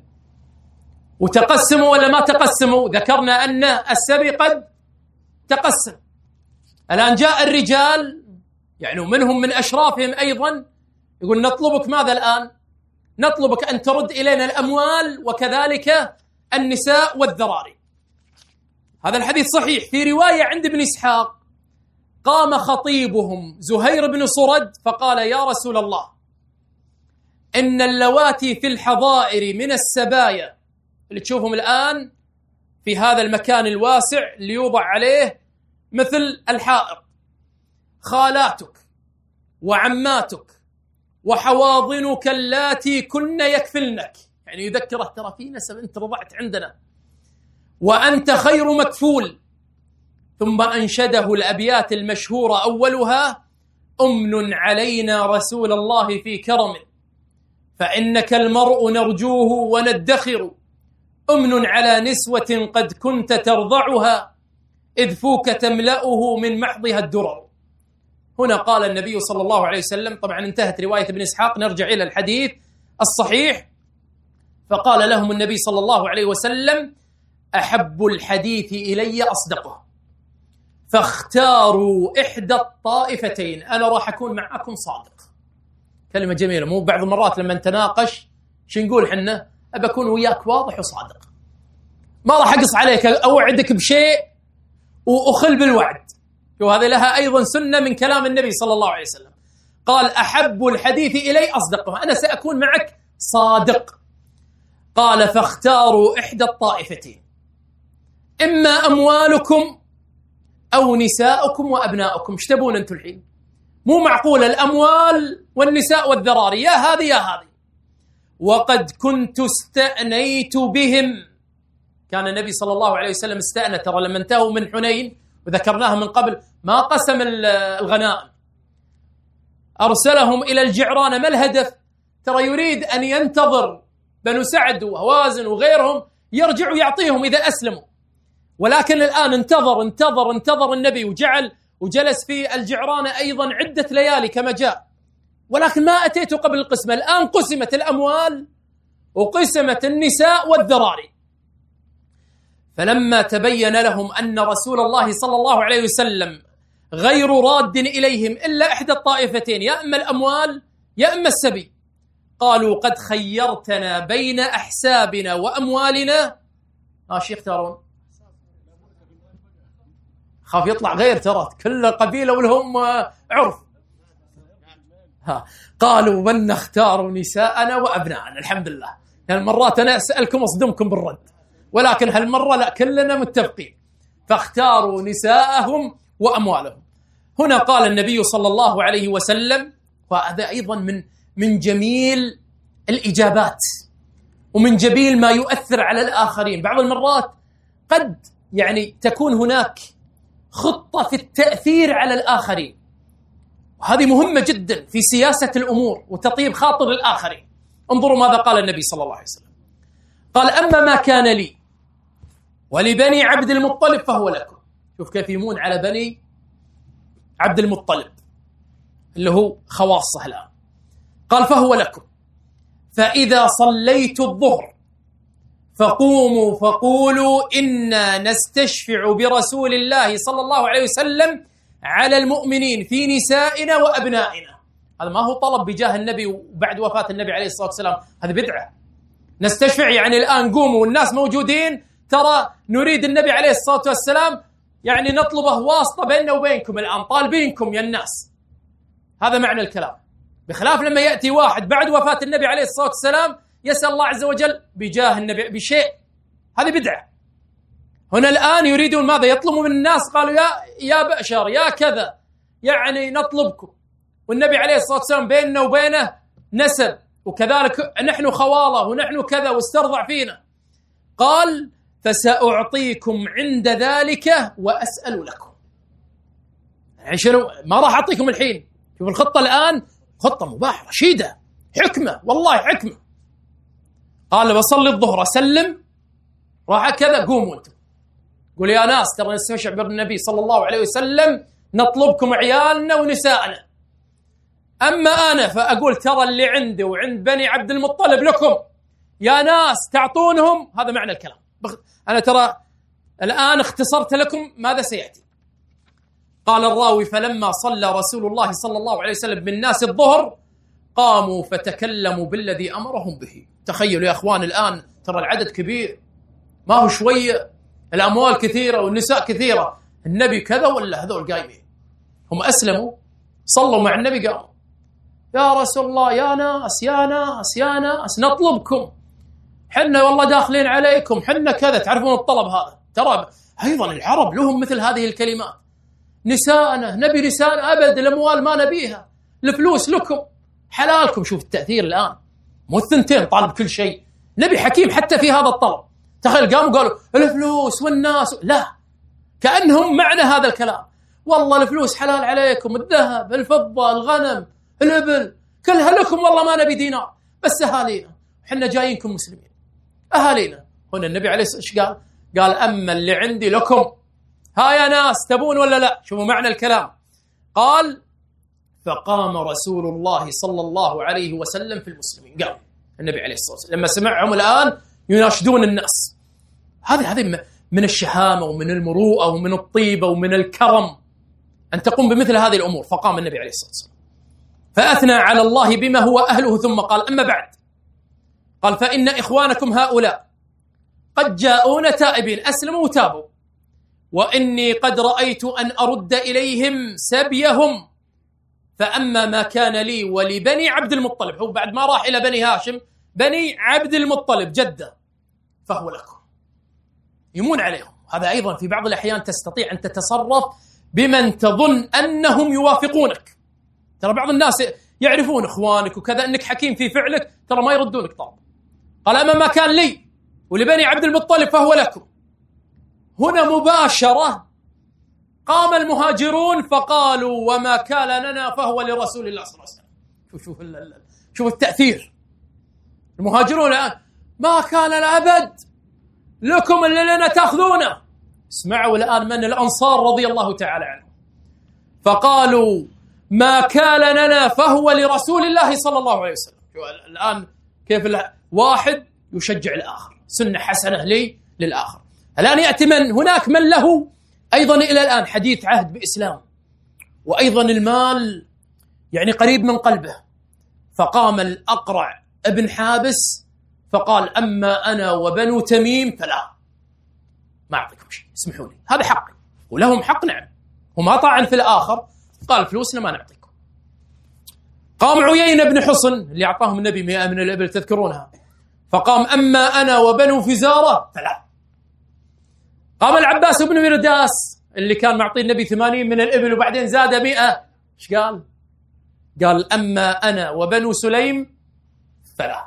Speaker 1: وتقسموا ولا ما تقسموا؟ ذكرنا أن السبي قد تقسم. الآن جاء الرجال يعني ومنهم من أشرافهم أيضا يقول نطلبك ماذا الآن؟ نطلبك أن ترد إلينا الأموال وكذلك النساء والذراري. هذا الحديث صحيح. في رواية عند ابن إسحاق قام خطيبهم زهير بن صرد فقال يا رسول الله إن اللواتي في الحظائر من السبايا اللي تشوفهم الآن في هذا المكان الواسع اللي يوضع عليه مثل الحائط، خالاتك وعماتك وحواضنك اللاتي كن يكفلنك، يعني يذكره ترى في نسب أنت رضعت عندنا وأنت خير مكفول. ثم أنشده الأبيات المشهورة أولها أمن علينا رسول الله في كرم فإنك المرء نرجوه وندخر أمن على نسوة قد كنت ترضعها إذ فوك تملأه من محضها الدرر. هنا قال النبي صلى الله عليه وسلم، طبعا انتهت رواية ابن إسحاق، نرجع إلى الحديث الصحيح. فقال لهم النبي صلى الله عليه وسلم أحب الحديث إلي أصدقه فاختاروا إحدى الطائفتين، أنا راح أكون معكم صادق. كلمة جميلة. مو بعض المرات لما نتناقش شو نقول حنا؟ أبى أكون وياك واضح وصادق، ما راح أقص عليك، أوعدك بشيء وأخل بالوعد. وهذا لها أيضا سنة من كلام النبي صلى الله عليه وسلم. قال أحب الحديث إلي أصدقه، أنا سأكون معك صادق. قال فاختاروا إحدى الطائفتين إما أموالكم أو نساؤكم وأبناؤكم. ايش تبون أنتم الحين؟ مو معقول الأموال والنساء والذراري، يا هذه يا هذه. وقد كنت استأنيت بهم. كان النبي صلى الله عليه وسلم استأنى، ترى لما انتهوا من حنين وذكرناها من قبل ما قسم الغنائم، أرسلهم إلى الجعرانة. ما الهدف؟ ترى يريد أن ينتظر بنو سعد وهوازن وغيرهم يرجعوا يعطيهم إذا أسلموا، ولكن الآن انتظر النبي وجلس في الجعرانة أيضا عدة ليالي كما جاء، ولكن ما أتيت قبل القسمة. الآن قسمت الأموال وقسمت النساء والذراري. فلما تبين لهم أن رسول الله صلى الله عليه وسلم غير راد إليهم إلا إحدى الطائفتين، يا أما الأموال يا أما السبي، قالوا قد خيرتنا بين أحسابنا وأموالنا. شي يختارون؟ خاف يطلع غير، ترى كل قبيلة ولهم عرف. قالوا بل نختار نساءنا وأبناءنا. الحمد لله، هالمرات أنا أسألكم أصدمكم بالرد، ولكن هالمرة لا، كلنا متفقين. فاختاروا نساءهم وأموالهم. هنا قال النبي صلى الله عليه وسلم، وهذا أيضا من جميل الإجابات ومن جميل ما يؤثر على الآخرين. بعض المرات قد يعني تكون هناك خطة في التأثير على الآخرين، وهذه مهمة جدا في سياسة الأمور وتطيب خاطر الآخرين. انظروا ماذا قال النبي صلى الله عليه وسلم. قال أما ما كان لي ولبني عبد المطلب فهو لكم. شوف كيف يمون على بني عبد المطلب اللي هو خواصه الآن. قال فهو لكم، فإذا صليت الظهر فقوموا فقولوا إنا نستشفع برسول الله صلى الله عليه وسلم على المؤمنين في نسائنا وأبنائنا. هذا ما هو طلب بجاه النبي وبعد وفاة النبي عليه الصلاة والسلام، هذا بدعة. نستشفع يعني الآن قوموا والناس موجودين، ترى نريد النبي عليه الصلاة والسلام يعني نطلبه واسطة بيننا وبينكم الآن، طالبينكم يا الناس. هذا معنى الكلام، بخلاف لما يأتي واحد بعد وفاة النبي عليه الصلاة والسلام يسأل الله عز وجل بجاه النبي بشيء، هذه بدعة. هنا الآن يريدون ماذا؟ يطلبوا من الناس، قالوا يا بأشر يا كذا، يعني نطلبكم، والنبي عليه الصلاة والسلام بيننا وبينه نسب، وكذلك نحن خواله ونحن كذا، واسترضع فينا. قال فسأعطيكم عند ذلك وأسأل لكم. يعني شنو؟ ما راح أعطيكم الحين. شوف الخطة الآن خطة مباحة رشيدة، حكمة، والله حكمة. قال بصلي الظهر أسلم، راح كذا قوموا أنتم قول يا ناس ترى نستشفع بالنبي صلى الله عليه وسلم، نطلبكم عيالنا ونسائنا. أما أنا فأقول ترى اللي عندي وعند بني عبد المطلب لكم، يا ناس تعطونهم. هذا معنى الكلام. أنا ترى الآن اختصرت لكم ماذا سيأتي. قال الراوي: فلما صلى رسول الله صلى الله عليه وسلم بالناس الظهر قاموا فتكلموا بالذي أمرهم به. تخيلوا يا أخوان الآن ترى العدد كبير، ما هو شوية، الأموال كثيرة والنساء كثيرة، النبي كذا ولا هذول قايمين؟ هم أسلموا، صلوا مع النبي، قاموا: يا رسول الله، يا ناس يا ناس يا ناس نطلبكم، حنا والله داخلين عليكم، حنا كذا. تعرفون الطلب هذا، ترى أيضا العرب لهم مثل هذه الكلمات: نساءنا، نبي نساء، أبد الأموال ما نبيها، الفلوس لكم، حلالكم. شوف التأثير الآن، مو الثنتين طالب كل شيء، نبي حكيم حتى في هذا الطلب. تخيل قاموا قالوا الفلوس والناس، لا، كأنهم معنى هذا الكلام: والله الفلوس حلال عليكم، الذهب، الفضة، الغنم، الإبل، كلها لكم، والله ما نبي دينار، بس أهالينا، حنا جايينكم مسلمين، أهالينا. هنا النبي عليه الصلاة والسلام قال: أما اللي عندي لكم، ها يا ناس، تبون ولا لا؟ شوفوا معنى الكلام. قال: فقام رسول الله صلى الله عليه وسلم في المسلمين. قال النبي عليه الصلاة والسلام لما سمعهم الآن يناشدون الناس، هذه من الشهامة ومن المروءة ومن الطيبة ومن الكرم أن تقوم بمثل هذه الأمور. فقام النبي عليه الصلاة والسلام فأثنى على الله بما هو أهله، ثم قال: أما بعد، قال: فإن إخوانكم هؤلاء قد جاءون تائبين، أسلموا وتابوا، وإني قد رأيت أن أرد إليهم سبيهم، فأما ما كان لي ولبني عبد المطلب، هو بعد ما راح إلى بني هاشم، بني عبد المطلب جدة، فهو لكم. يمون عليهم. هذا أيضا في بعض الأحيان تستطيع أن تتصرف بمن تظن أنهم يوافقونك. ترى بعض الناس يعرفون إخوانك وكذا أنك حكيم في فعلك، ترى ما يردونك طلب. قال: أما ما كان لي ولبني عبد المطلب فهو لكم. هنا مباشرة قام المهاجرون فقالوا: وما كان لنا فهو لرسول الله صلى الله عليه وسلم. شوف التأثير. المهاجرون الآن: ما كان لنا أبد، لكم اللي لنا تأخذونه. اسمعوا الآن من الأنصار رضي الله تعالى عنهم، فقالوا: ما كان لنا فهو لرسول الله صلى الله عليه وسلم. الآن كيف واحد يشجع الآخر، سنة حسنة لي للآخر. الآن يأتي هناك من له أيضا إلى الآن حديث عهد بإسلام، وأيضا المال يعني قريب من قلبه. فقام الأقرع ابن حابس فقال: أما أنا وبنو تميم فلا، ما أعطيكم شيء، اسمحوا لي، هذا حقي ولهم حق، نعم، وما طعن في الآخر، قال: فلوسنا ما نعطيكم. قام عيينة بن حصن اللي أعطاهم النبي 100 من الإبل، تذكرونها، فقام: أما أنا وبنو فزارة فلا. قام العباس بن مرداس اللي كان معطي النبي 80 من الإبل وبعدين زاد 100، ايش قال؟ قال: أما أنا وبنو سليم فلا.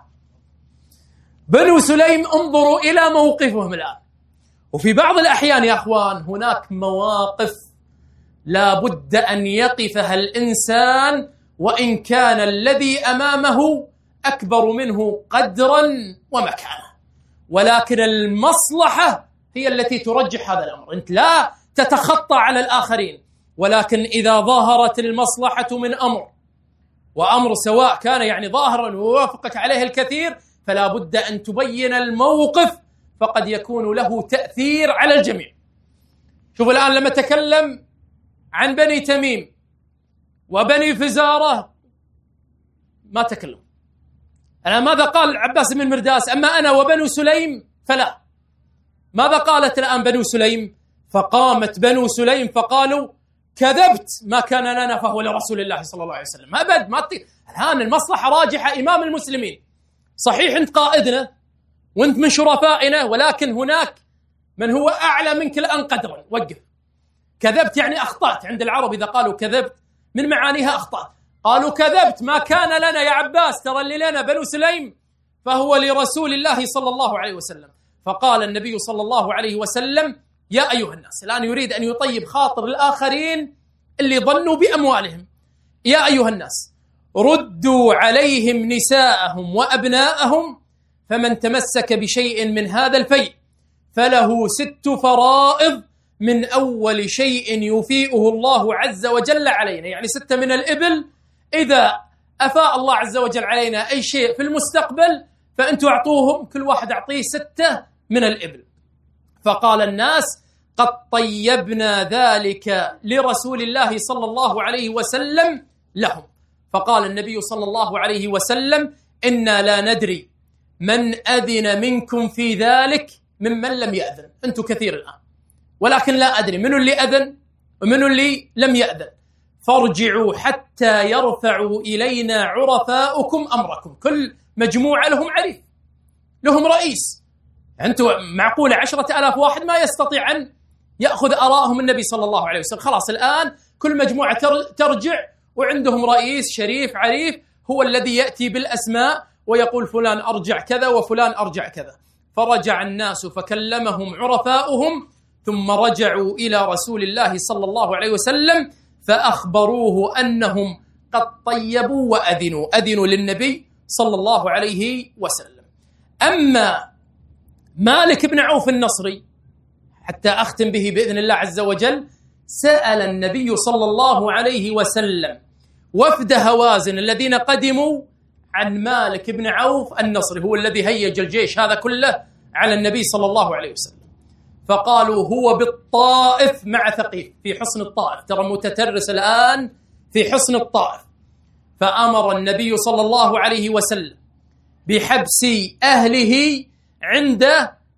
Speaker 1: بنو سليم انظروا إلى موقفهم الآن. وفي بعض الأحيان يا أخوان هناك مواقف لا بد أن يقفها الإنسان وإن كان الذي أمامه أكبر منه قدرا ومكانة، ولكن المصلحة هي التي ترجح هذا الأمر. أنت لا تتخطى على الآخرين، ولكن إذا ظهرت المصلحة من أمر، وأمر سواء كان يعني ظاهرا ووافقك عليه الكثير، فلا بد أن تبين الموقف، فقد يكون له تأثير على الجميع. شوف الآن لما تكلم عن بني تميم وبني فزارة ما تكلم. الآن ماذا قال عباس بن مرداس؟ أما أنا وبنو سليم فلا. ماذا قالت الآن بنو سليم؟ فقامت بنو سليم فقالوا: كذبت، ما كان لنا فهو لرسول الله صلى الله عليه وسلم. أبد ما الآن المصلحة راجحة، إمام المسلمين، صحيح أنت قائدنا وأنت من شرفائنا، ولكن هناك من هو أعلى منك الآن قدرا، وقف. كذبت يعني أخطأت. عند العرب إذا قالوا كذبت من معانيها أخطأت. قالوا: كذبت، ما كان لنا يا عباس، ترى اللي لنا بنو سليم فهو لرسول الله صلى الله عليه وسلم. فقال النبي صلى الله عليه وسلم: يا أيها الناس، الآن يريد أن يطيب خاطر الآخرين اللي ظنوا بأموالهم. يا أيها الناس، ردوا عليهم نساءهم وأبناءهم، فمن تمسك بشيء من هذا الفيء فله 6 فرائض من أول شيء يفيئه الله عز وجل علينا، يعني 6 من الإبل. إذا أفاء الله عز وجل علينا أي شيء في المستقبل فأنتوا أعطوهم، كل واحد أعطيه 6 من الإبل. فقال الناس: قد طيبنا ذلك لرسول الله صلى الله عليه وسلم لهم. فقال النبي صلى الله عليه وسلم: إنا لا ندري من أذن منكم في ذلك ممن لم يأذن. أنتم كثير الآن، ولكن لا أدري من اللي أذن ومن اللي لم يأذن، فارجعوا حتى يرفعوا إلينا عرفاؤكم أمركم. كل مجموعة لهم عريف، لهم رئيس. أنتم معقولة 10,000 واحد ما يستطيع أن يأخذ آراءهم النبي صلى الله عليه وسلم. خلاص الآن كل مجموعة ترجع وعندهم رئيس شريف عريف هو الذي يأتي بالأسماء ويقول فلان أرجع كذا وفلان أرجع كذا. فرجع الناس فكلمهم عرفاؤهم، ثم رجعوا إلى رسول الله صلى الله عليه وسلم فأخبروه أنهم قد طيبوا وأذنوا، أذنوا للنبي صلى الله عليه وسلم. أما مالك بن عوف النصري، حتى أختم به بإذن الله عز وجل، سأل النبي صلى الله عليه وسلم وفد هوازن الذين قدموا عن مالك بن عوف النصري، هو الذي هيج الجيش هذا كله على النبي صلى الله عليه وسلم، فقالوا هو بالطائف مع ثقيف، في حصن الطائف، ترى متترس الآن في حصن الطائف. فأمر النبي صلى الله عليه وسلم بحبس أهله عند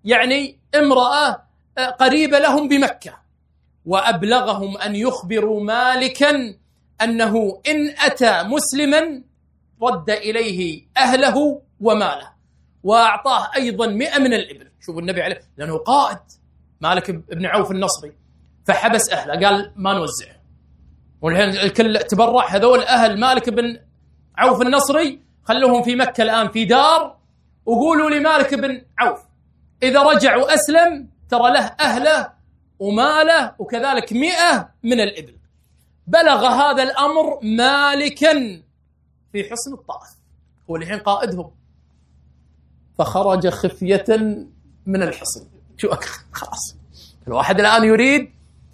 Speaker 1: امرأة قريبة لهم بمكة، وأبلغهم أن يخبروا مالكا أنه إن أتى مسلما رد إليه أهله وماله، وأعطاه أيضا 100 من الإبل. شوفوا النبي عليه، لأنه قائد مالك بن عوف النصري، فحبس أهله، قال ما نوزعه. والحين الكل تبرع، هذول أهل مالك بن عوف النصري خلوهم في مكة الآن في دار، وقولوا لمالك بن عوف إذا رجعوا أسلم ترى له أهله وماله وكذلك 100 من الإبل. بلغ هذا الأمر مالكا في حصن الطائف، هو الحين قائدهم، فخرج خفية من الحصن. شو خلاص الواحد الآن يريد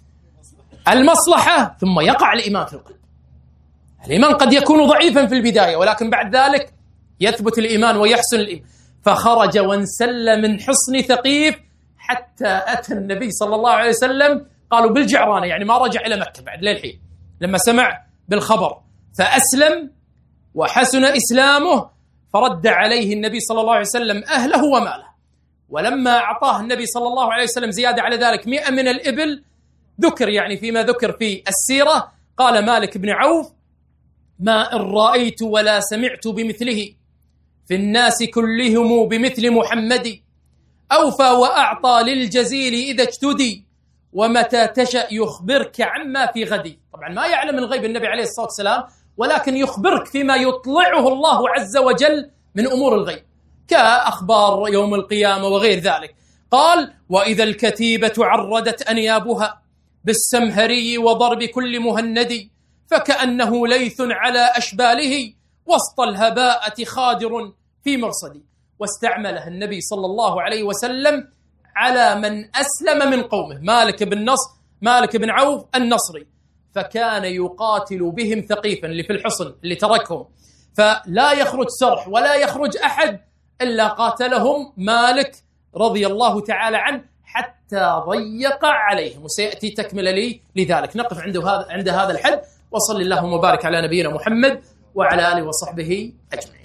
Speaker 1: المصلحة ثم يقع الإيمان في القلب. الإيمان قد يكون ضعيفا في البداية، ولكن بعد ذلك يثبت الإيمان ويحسن الإيمان. فخرج وانسل من حصن ثقيف حتى أتى النبي صلى الله عليه وسلم، قالوا بالجعرانة، يعني ما رجع إلى مكة بعد للحين لما سمع بالخبر، فأسلم وحسن إسلامه، فرد عليه النبي صلى الله عليه وسلم أهله وماله. ولما أعطاه النبي صلى الله عليه وسلم زيادة على ذلك 100 من الإبل، ذكر فيما ذكر في السيرة، قال مالك بن عوف: ما إن رأيت ولا سمعت بمثله في الناس كلهم بمثل محمد، أوفى وأعطى للجزيل إذا اجتدي، ومتى تشأ يخبرك عما في غدي. طبعا ما يعلم الغيب النبي عليه الصلاة والسلام، ولكن يخبرك فيما يطلعه الله عز وجل من أمور الغيب كأخبار يوم القيامة وغير ذلك. قال: وإذا الكتيبة عردت أنيابها بالسمهري وضرب كل مهند، فكأنه ليث على أشباله وسط الهباءة خادر في مرصد. واستعمله النبي صلى الله عليه وسلم على من أسلم من قومه، مالك بن عوف النصري، فكان يقاتل بهم ثقيفا اللي في الحصن اللي تركهم، فلا يخرج سرح ولا يخرج أحد إلا قاتلهم مالك رضي الله تعالى عنه حتى ضيق عليهم، وسيأتي تكمل لذلك. نقف عند هذا الحد، وصل اللهم وبارك على نبينا محمد وعلى آله وصحبه أجمعين.